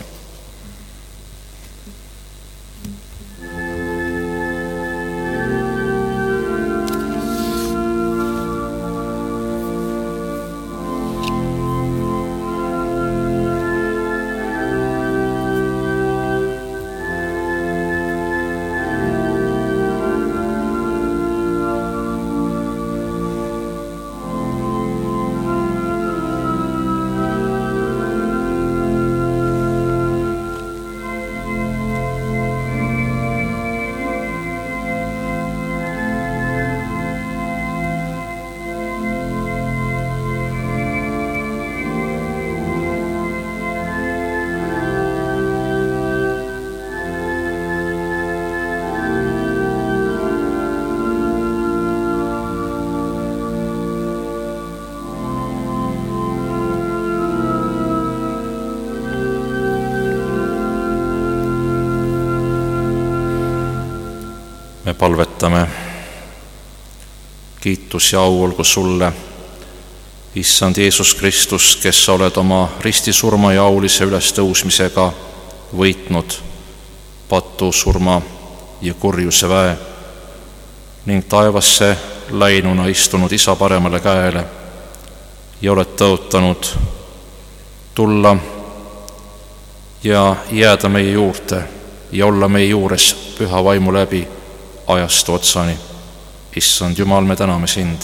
Me palvetame, kiitus ja au olgu sulle, Issand Jeesus Kristus, kes sa oled oma ristisurma ja aulise ülestõusmisega võitnud patu, surma ja kurjuse väe ning taevasse läinuna istunud Isa paremale käele ja oled tõotanud tulla ja jääda meie juurde ja olla meie juures püha vaimu läbi ajastu otsani. Issand Jumal, me täname sind.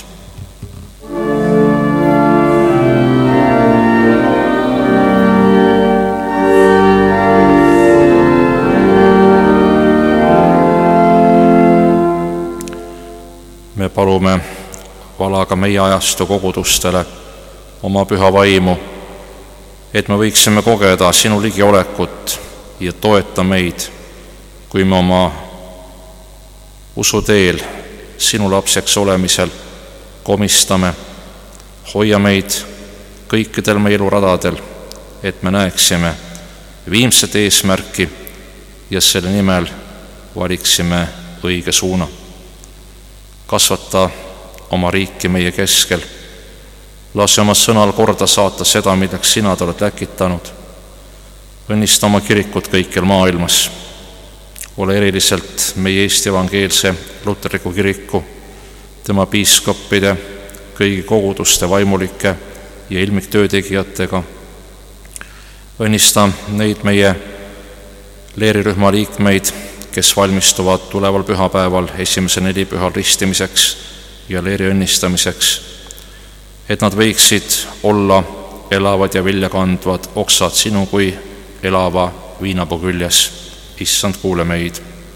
Me palume vala ka meie ajastu kogudustele oma püha vaimu, et me võiksime kogeda sinu ligiolekut ja toeta meid, kui me oma usu teel sinu lapseks olemisel komistame, hoia meid kõikidel meie eluradadel, et me näeksime viimset eesmärki ja selle nimel valiksime õige suuna. Kasvata oma riiki meie keskel, lase oma sõnal korda saata seda, milleks sina oled läkitanud. Õnnista oma kirikut kõikjal maailmas. Ole eriliselt meie Eesti evangeelse luterliku kiriku, tema piiskoppide, kõigi koguduste vaimulike ja ilmiktöötegijatega. õnnista neid meie leerirühma liikmeid, kes valmistuvad tuleval pühapäeval esimese nelipühal ristimiseks ja leeri õnnistamiseks, et nad võiksid olla elavad ja vilja kandvad oksad sinu kui elava viinapuu küljes. Issand, kuule meid.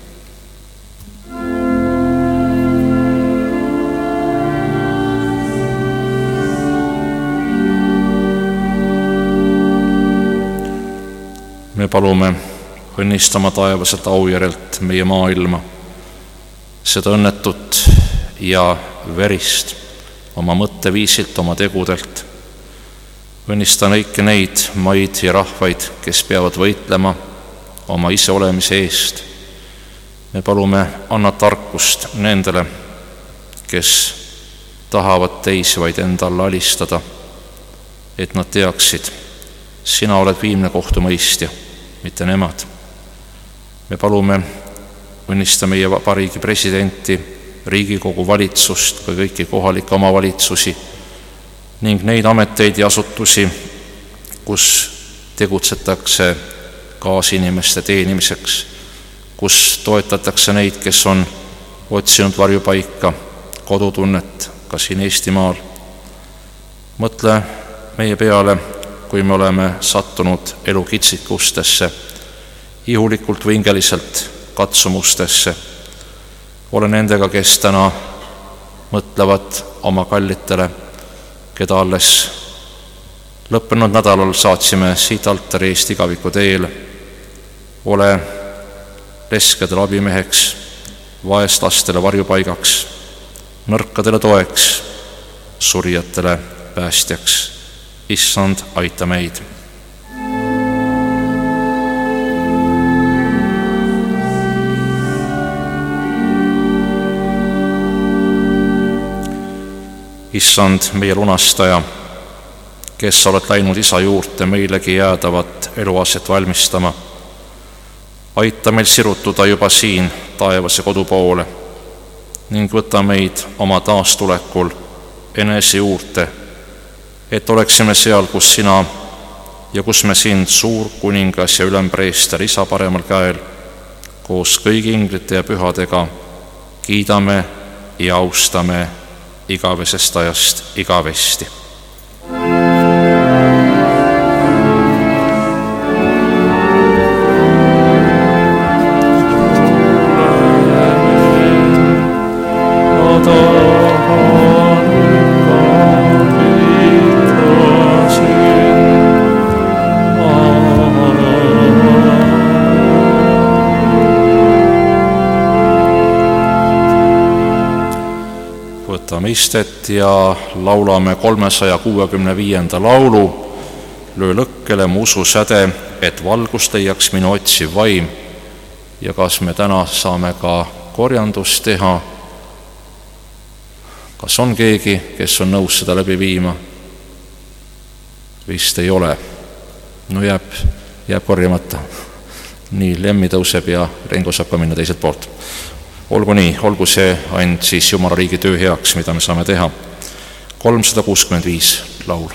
Me palume õnnistama taevaselt aujärjelt meie maailma, seda õnnetut ja verist oma mõtteviisilt, oma tegudelt. Õnnista kõiki neid maid ja rahvaid, kes peavad võitlema oma iseolemise eest. Me palume, anna tarkust nendele, kes tahavad teisi vaid enda alla alistada, et nad teaksid, sina oled viimne kohtumõistja, mitte nemad. Me palume, õnnista meie vabariigi presidenti, Riigikogu valitsust, ka kõiki kohalikke omavalitsusi ning neid ameteid ja asutusi, kus tegutsetakse kaasinimeste teenimiseks, kus toetatakse neid, kes on otsinud varjupaika, kodutunnet ka siin Eestimaal. Mõtle meie peale, kui me oleme sattunud elu kitsikustesse, ihulikult või hingeliselt katsumustesse. Ole nendega, kes täna mõtlevad oma kallitele, keda alles lõppenud nädalal saatsime siit altari eest igaviku teele. Ole leskedele abimeheks, vaeslastele varjupaigaks, nõrkadele toeks, surijatele päästjaks. Issand, aita meid. Issand, meie lunastaja, kes sa oled läinud isa juurde meilegi jäädavat eluaset valmistama, aita meil sirutuda juba siin taevase kodu poole ning võta meid oma taastulekul enese juurde, et oleksime seal, kus sina ja kus me sind, suur kuningas ja ülempreester isa paremal käel, koos kõigi inglite ja pühadega kiidame ja austame igavesest ajast igavesti. Istet ja laulame kolmesaja kuuekümne viienda laulu. Löö lõkkele mu usu säde, et valgust leiaks minu otsiv vaim. Ja kas me täna saame ka korjandust teha? Kas on keegi, kes on nõus seda läbi viima? Vist ei ole. No jääb, jääb korjamata. Nii, Lemmi tõuseb ja Rengo saab ka minna teiselt poolt. Olgu nii, olgu see ainult siis Jumala riigi töö heaks, mida me saame teha. kolmsada kuuskümmend viis laul.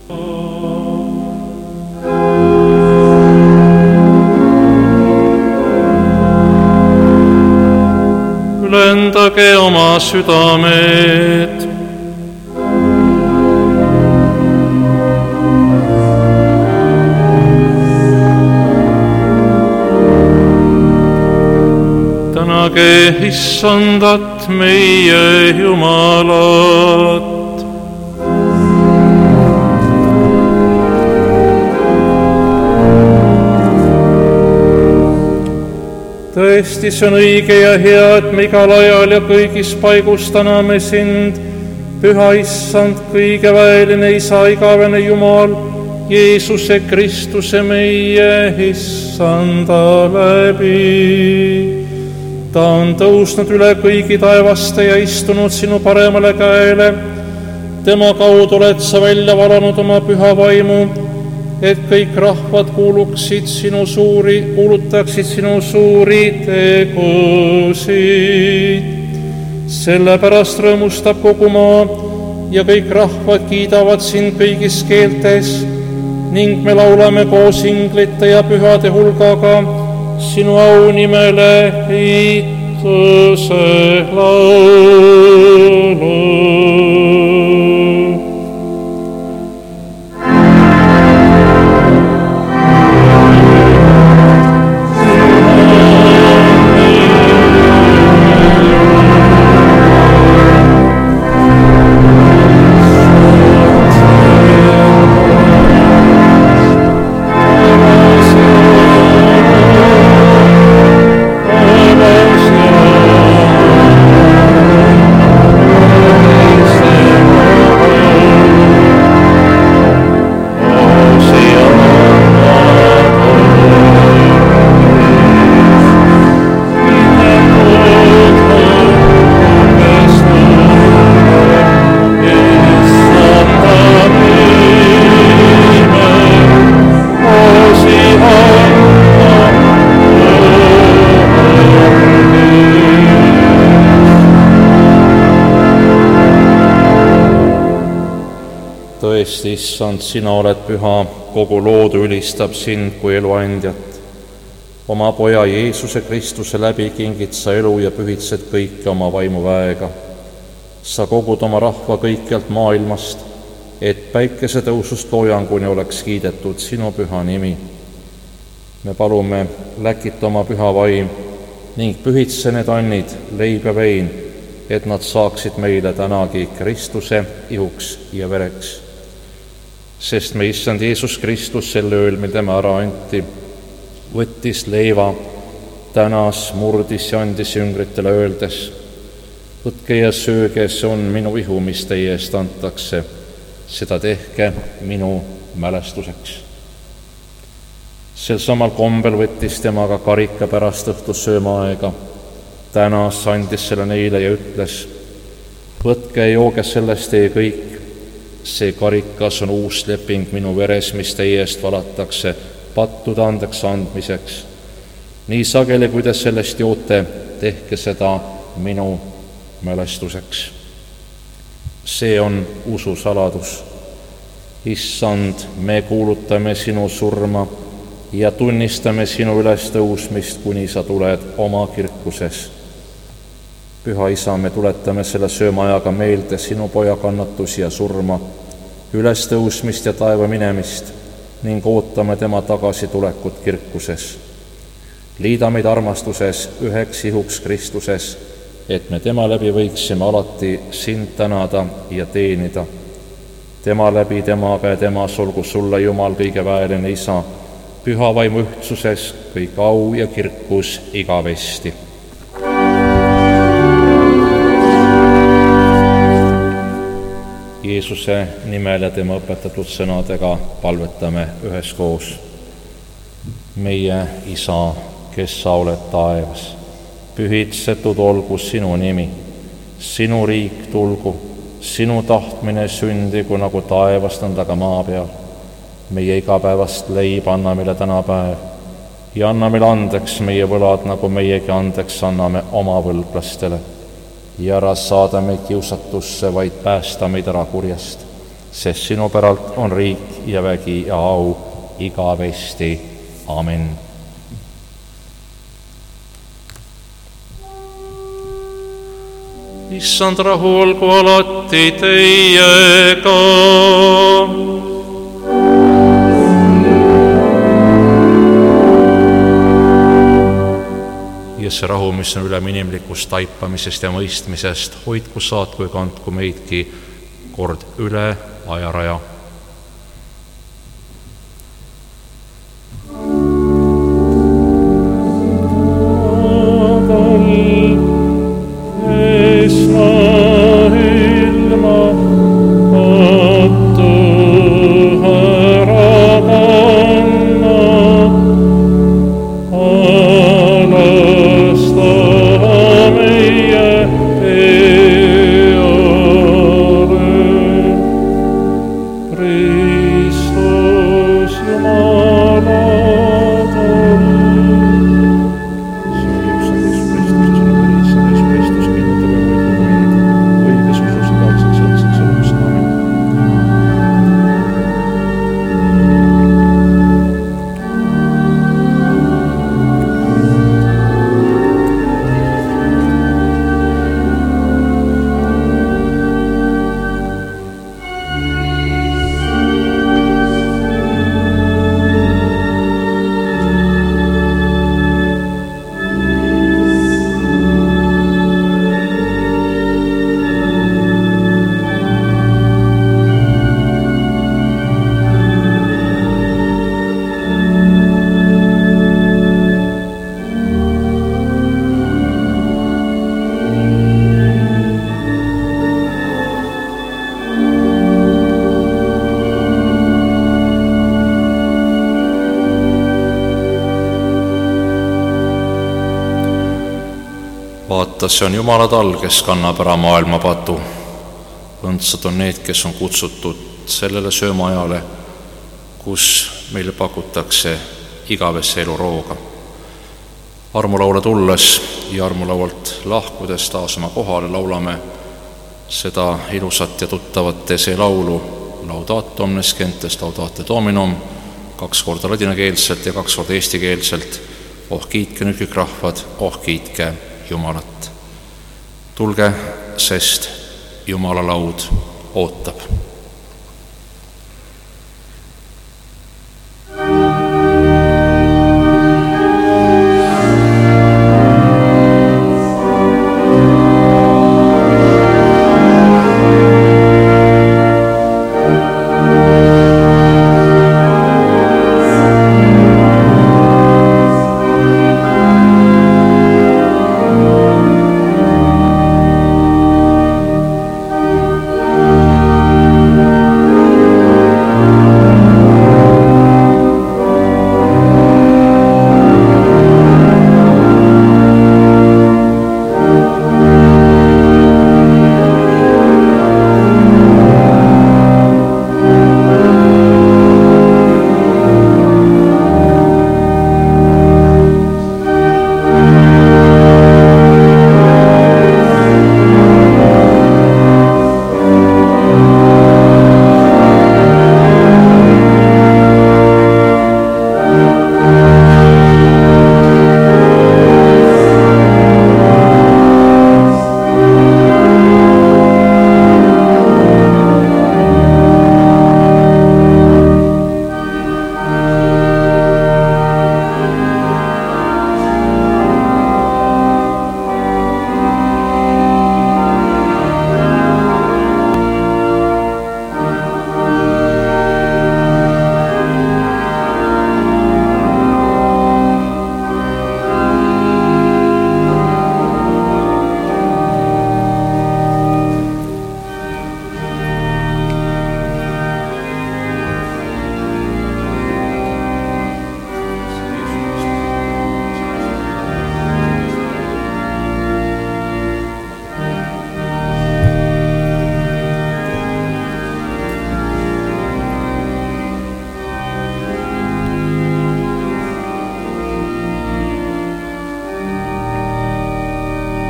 Ülendage oma südamed. Tänage Issandat, meie Jumalat. Tõesti, see on õige ja hea, et me igal ajal ja kõigis paigus täname sind, Püha Issand, kõigeväeline Isa, igavene Jumal, Jeesuse Kristuse meie Issanda läbi. Ta on tõusnud üle kõigi taevaste ja istunud sinu paremale käele. Tema kaudu oled sa välja valanud oma püha vaimu, et kõik rahvad kuuluksid sinu suuri, kuulutaksid sinu suuri tegusid. Sellepärast rõõmustab kogu maa ja kõik rahvad kiidavad sind kõigis keeltes ning me laulame koos inglite ja pühade hulgaga sinu au nimele kiituse laulu. Tõesti, Issand, sina oled püha, kogu loodu ülistab sind kui eluandjat. Oma poja Jeesuse Kristuse läbi kingid sa elu ja pühitsed kõike oma vaimuväega. Sa kogud oma rahva kõikjalt maailmast, et päikesetõusust loojanguni oleks kiidetud sinu püha nimi. Me palume, läkita oma püha vaim ning pühitse need annid, leib ja vein, et nad saaksid meile tänagi Kristuse ihuks ja vereks. Sest me Issand Jeesus Kristus sel ööl, mil tema ära anti, võttis leiva, tänas, murdis ja andis jüngritele öeldes: võtke ja sööge, see on minu ihu, mis teie eest antakse, seda tehke minu mälestuseks. Sel samal kombel võttis tema ka karika pärast õhtussöömaaega, tänas, andis selle neile ja ütles: võtke ja jooge sellest teie kõik, see karikas on uus leping minu veres, mis teie eest valatakse pattude andeks andmiseks. Nii sageli, kui te sellest joote, tehke seda minu mälestuseks. See on usu saladus. Issand, me kuulutame sinu surma ja tunnistame sinu ülestõusmist, kuni sa tuled oma kirkuses. Püha Isa, me tuletame selle söömaajaga meelde sinu poja kannatusi ja surma, ülestõusmist ja taeva minemist ning ootame tema tagasitulekut kirkuses. Liida meid armastuses üheks ihuks Kristuses, et me tema läbi võiksime alati sind tänada ja teenida. Tema läbi, temaga ja temas olgu sulle, Jumal, kõigeväeline Isa, püha vaimu ühtsuses kõik au ja kirkus igavesti. Jeesuse nimel ja tema õpetatud sõnadega palvetame üheskoos. Meie Isa, kes sa oled taevas, pühitsetud olgu sinu nimi, sinu riik tulgu, sinu tahtmine sündigu nagu taevast on ta ka maa peal. Meie igapäevast leib anna meile täna päev ja anna meile andeks meie võlad, nagu meiegi andeks anname oma võlglastele. Ja ära saada meid kiusatusse, vaid päästa meid ära kurjast, sest sinu päralt on riik ja vägi ja au igavesti. Amen. Issand, rahu olgu alati teiega. Ja see rahu, mis on ülem inimlikust taipamisest ja mõistmisest, hoidku, saatku ja kandku meidki kord üle ajaraja. Vaata, see on Jumala tall, kes kannab ära maailma patu. Õndsad on need, kes on kutsutud sellele söömaajale, kus meile pakutakse igavesse elurooga. Armulaule tulles ja armulaualt lahkudes taas oma kohale laulame seda ilusat ja tuttavat ese laulu Laudato omnes gentes, Laudate Dominum, kaks korda ladinakeelselt ja kaks korda eestikeelselt. Oh kiitke nüüd kõik rahvad, oh kiitke Jumalat. Tulge, sest Jumala laud ootab.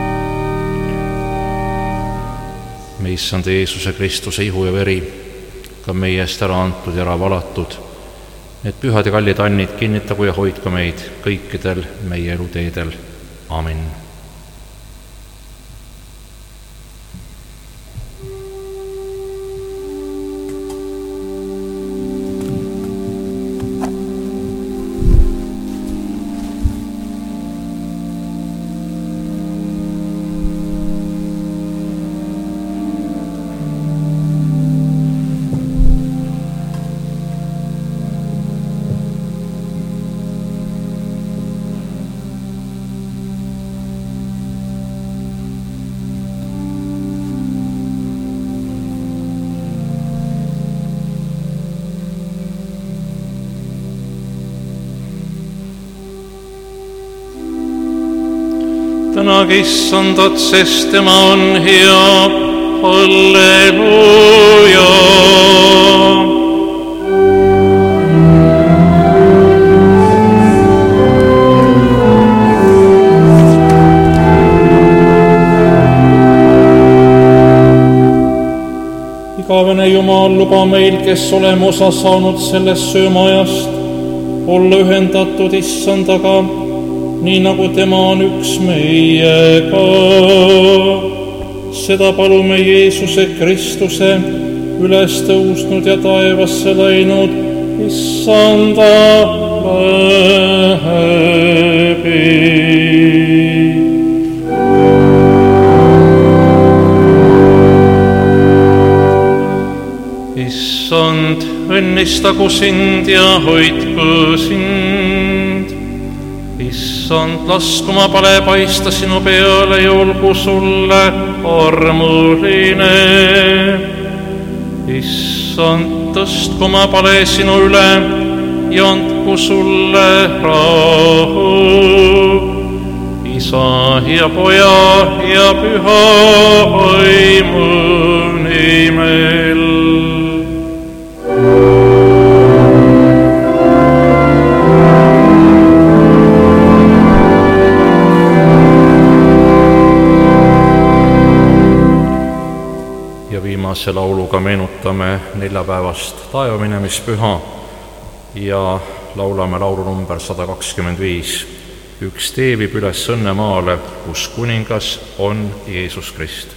Issand Jeesuse Kristuse ihu ja veri ka meie eest ära antud ja ära valatud. Need pühad ja kallid annid kinnitagu ja hoidku meid kõikidel meie eluteedel. Amin. Tänage Issandat, sest tema on hea. Halleluuja. Igavene Jumal, luba meil, kes oleme osa saanud sellest söömaajast, olla ühendatud Issandaga, nii nagu tema on üks meiega. Seda palume Jeesuse Kristuse üles tõusnud ja taevasse läinud Issanda läbi. Issand, õnnistagu sind ja hoidku sind. Issand, lasku oma pale paista sinu peale ja olgu sulle armuline. Issand, tõstku oma pale sinu üle ja andku sulle rahu. Isa ja Poja ja Püha Vaimu nimel. Viimase lauluga meenutame neljapäevast taevaminemispüha ja laulame laulu number sada kakskümmend viis. Üks tee viib üles õnnemaale, kus kuningas on Jeesus Krist.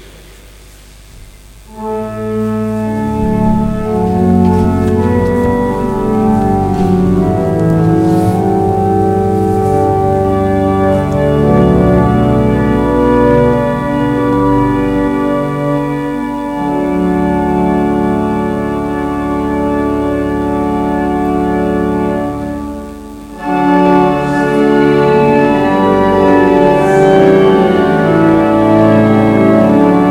Amen.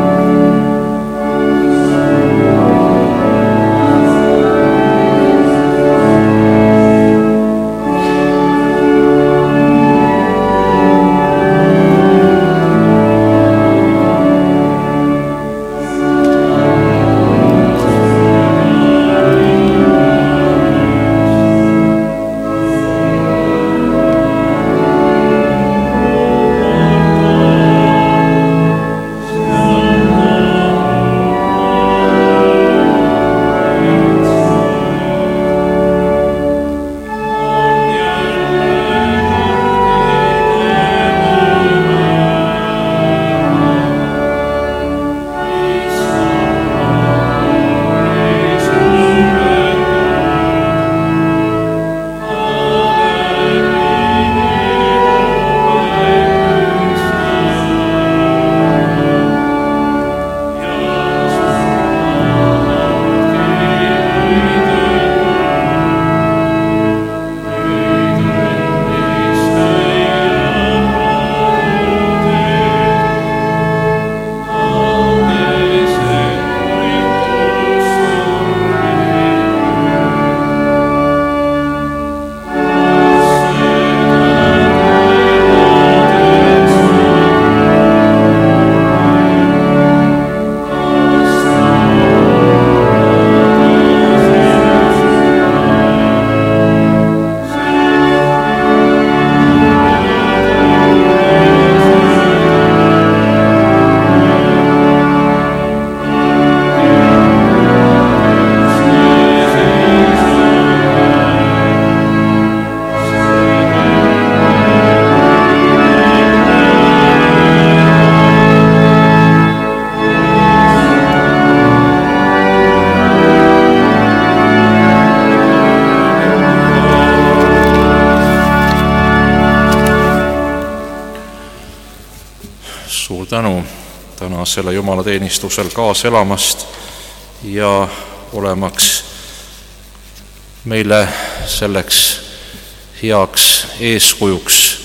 tänu täna selle jumalateenistusel kaasa elamast ja olemaks meile selleks heaks eeskujuks,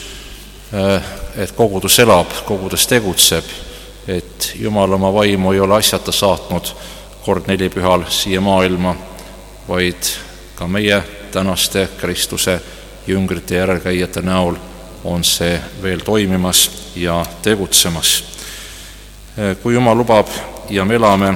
et kogudus elab, kogudus tegutseb, et Jumal oma vaimu ei ole asjata saatnud kord nelipühal siia maailma, vaid ka meie tänaste Kristuse jüngrite järelkäijate näol on see veel toimimas ja tegutsemas. Kui Jumal lubab ja me elame,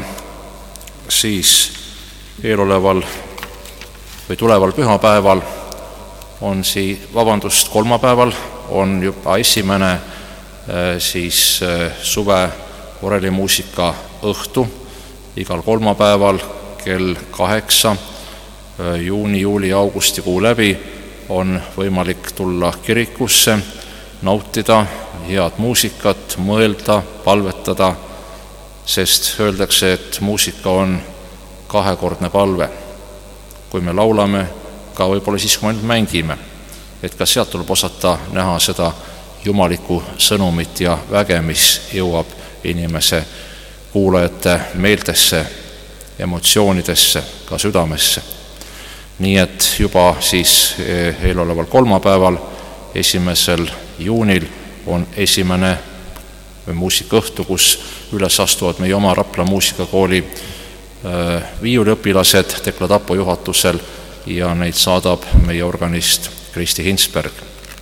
siis eeloleval või tuleval pühapäeval on sii, vabandust, kolmapäeval on juba esimene siis suve orelimuusika õhtu igal kolmapäeval kell kaheksa juuni, juuli, augustikuu läbi on võimalik tulla kirikusse, nautida head muusikat, mõelda, palvetada, sest öeldakse, et muusika on kahekordne palve. Kui me laulame, ka võib-olla siis, kui me mängime, et ka sealt tuleb osata näha seda jumalikku sõnumit ja väge, mis jõuab inimese kuulajate meeltesse, emotsioonidesse, ka südamesse. Nii et juba siis eeloleval kolmapäeval, esimesel juunil on esimene muusikaõhtu, kus üles astuvad meie oma Rapla muusikakooli viiuliõpilased Tekla Tapo juhatusel ja neid saadab meie organist Kristi Hinsberg.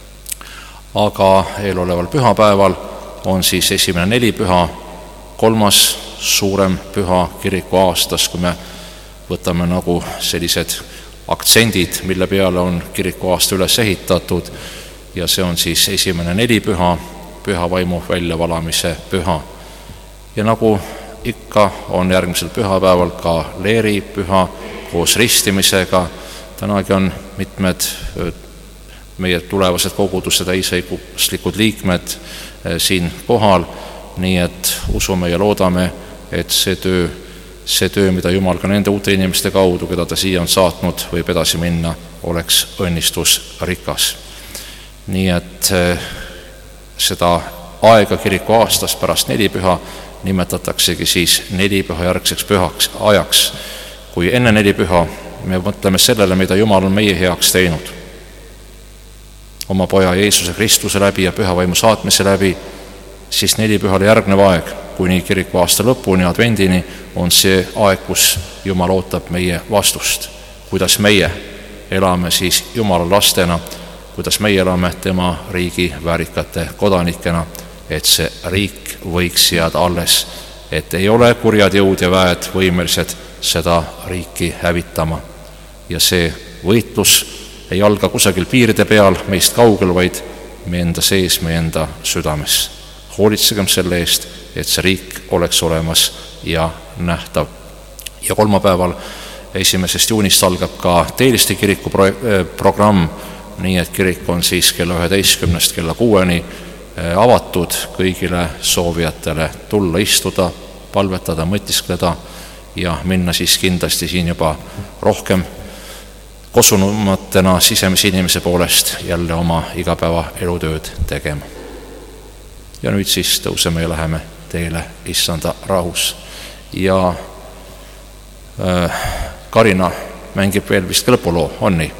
Aga eeloleval pühapäeval on siis esimene nelipüha, kolmas suurem püha kiriku aastas, kui me võtame nagu sellised aktsendid, mille peale on kiriku aasta üles ehitatud, ja see on siis esimene nelipüha, püha vaimu väljavalamise püha. Ja nagu ikka on järgmisel pühapäeval ka leeripüha koos ristimisega. Tänagi on mitmed meie tulevased koguduse täisõiguslikud liikmed siin kohal, nii et usume ja loodame, et see töö, see töö, mida Jumal ka nende uute inimeste kaudu, keda ta siia on saatnud, võib edasi minna, oleks õnnistusrikas. Nii et seda aega kiriku aastas pärast nelipüha nimetataksegi siis nelipüha järgseks pühaks ajaks. Kui enne nelipüha me mõtleme sellele, mida Jumal on meie heaks teinud, oma poja Jeesuse Kristuse läbi ja püha vaimu saatmise läbi, siis nelipühale järgnev aeg, kuni kiriku aasta lõpuni, advendini, on see aeg, kus Jumal ootab meie vastust. Kuidas meie elame siis Jumala lastena, kuidas meie elame tema riigi väärikate kodanikena, et see riik võiks jääda alles, et ei ole kurjad jõud ja väed võimelised seda riiki hävitama. Ja see võitlus ei alga kusagil piiride peal meist kaugel, vaid meie enda sees, meie enda südames. Hoolitsegem selle eest, et see riik oleks olemas ja nähtav. Ja kolmapäeval esimesest juunist algab ka Teeliste kiriku pro- programm, nii et kirik on siis kella üheteistkümnest kella kuueni avatud kõigile soovijatele tulla, istuda, palvetada, mõtiskleda ja minna siis kindlasti siin juba rohkem kosunumatena sisemise inimese poolest jälle oma igapäeva elutööd tegema. Ja nüüd siis tõuseme ja läheme teile issanda rahus. Ja äh, Karina mängib veel vist ka lõpuloo, on nii?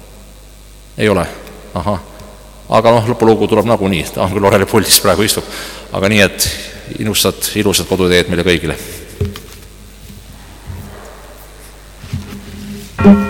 Ei ole? Aha. Aga noh, lõpulugu tuleb nagu nii, ta on küll oreli puldis praegu istub. Aga nii, et ilusad, ilusad koduteed meile kõigile.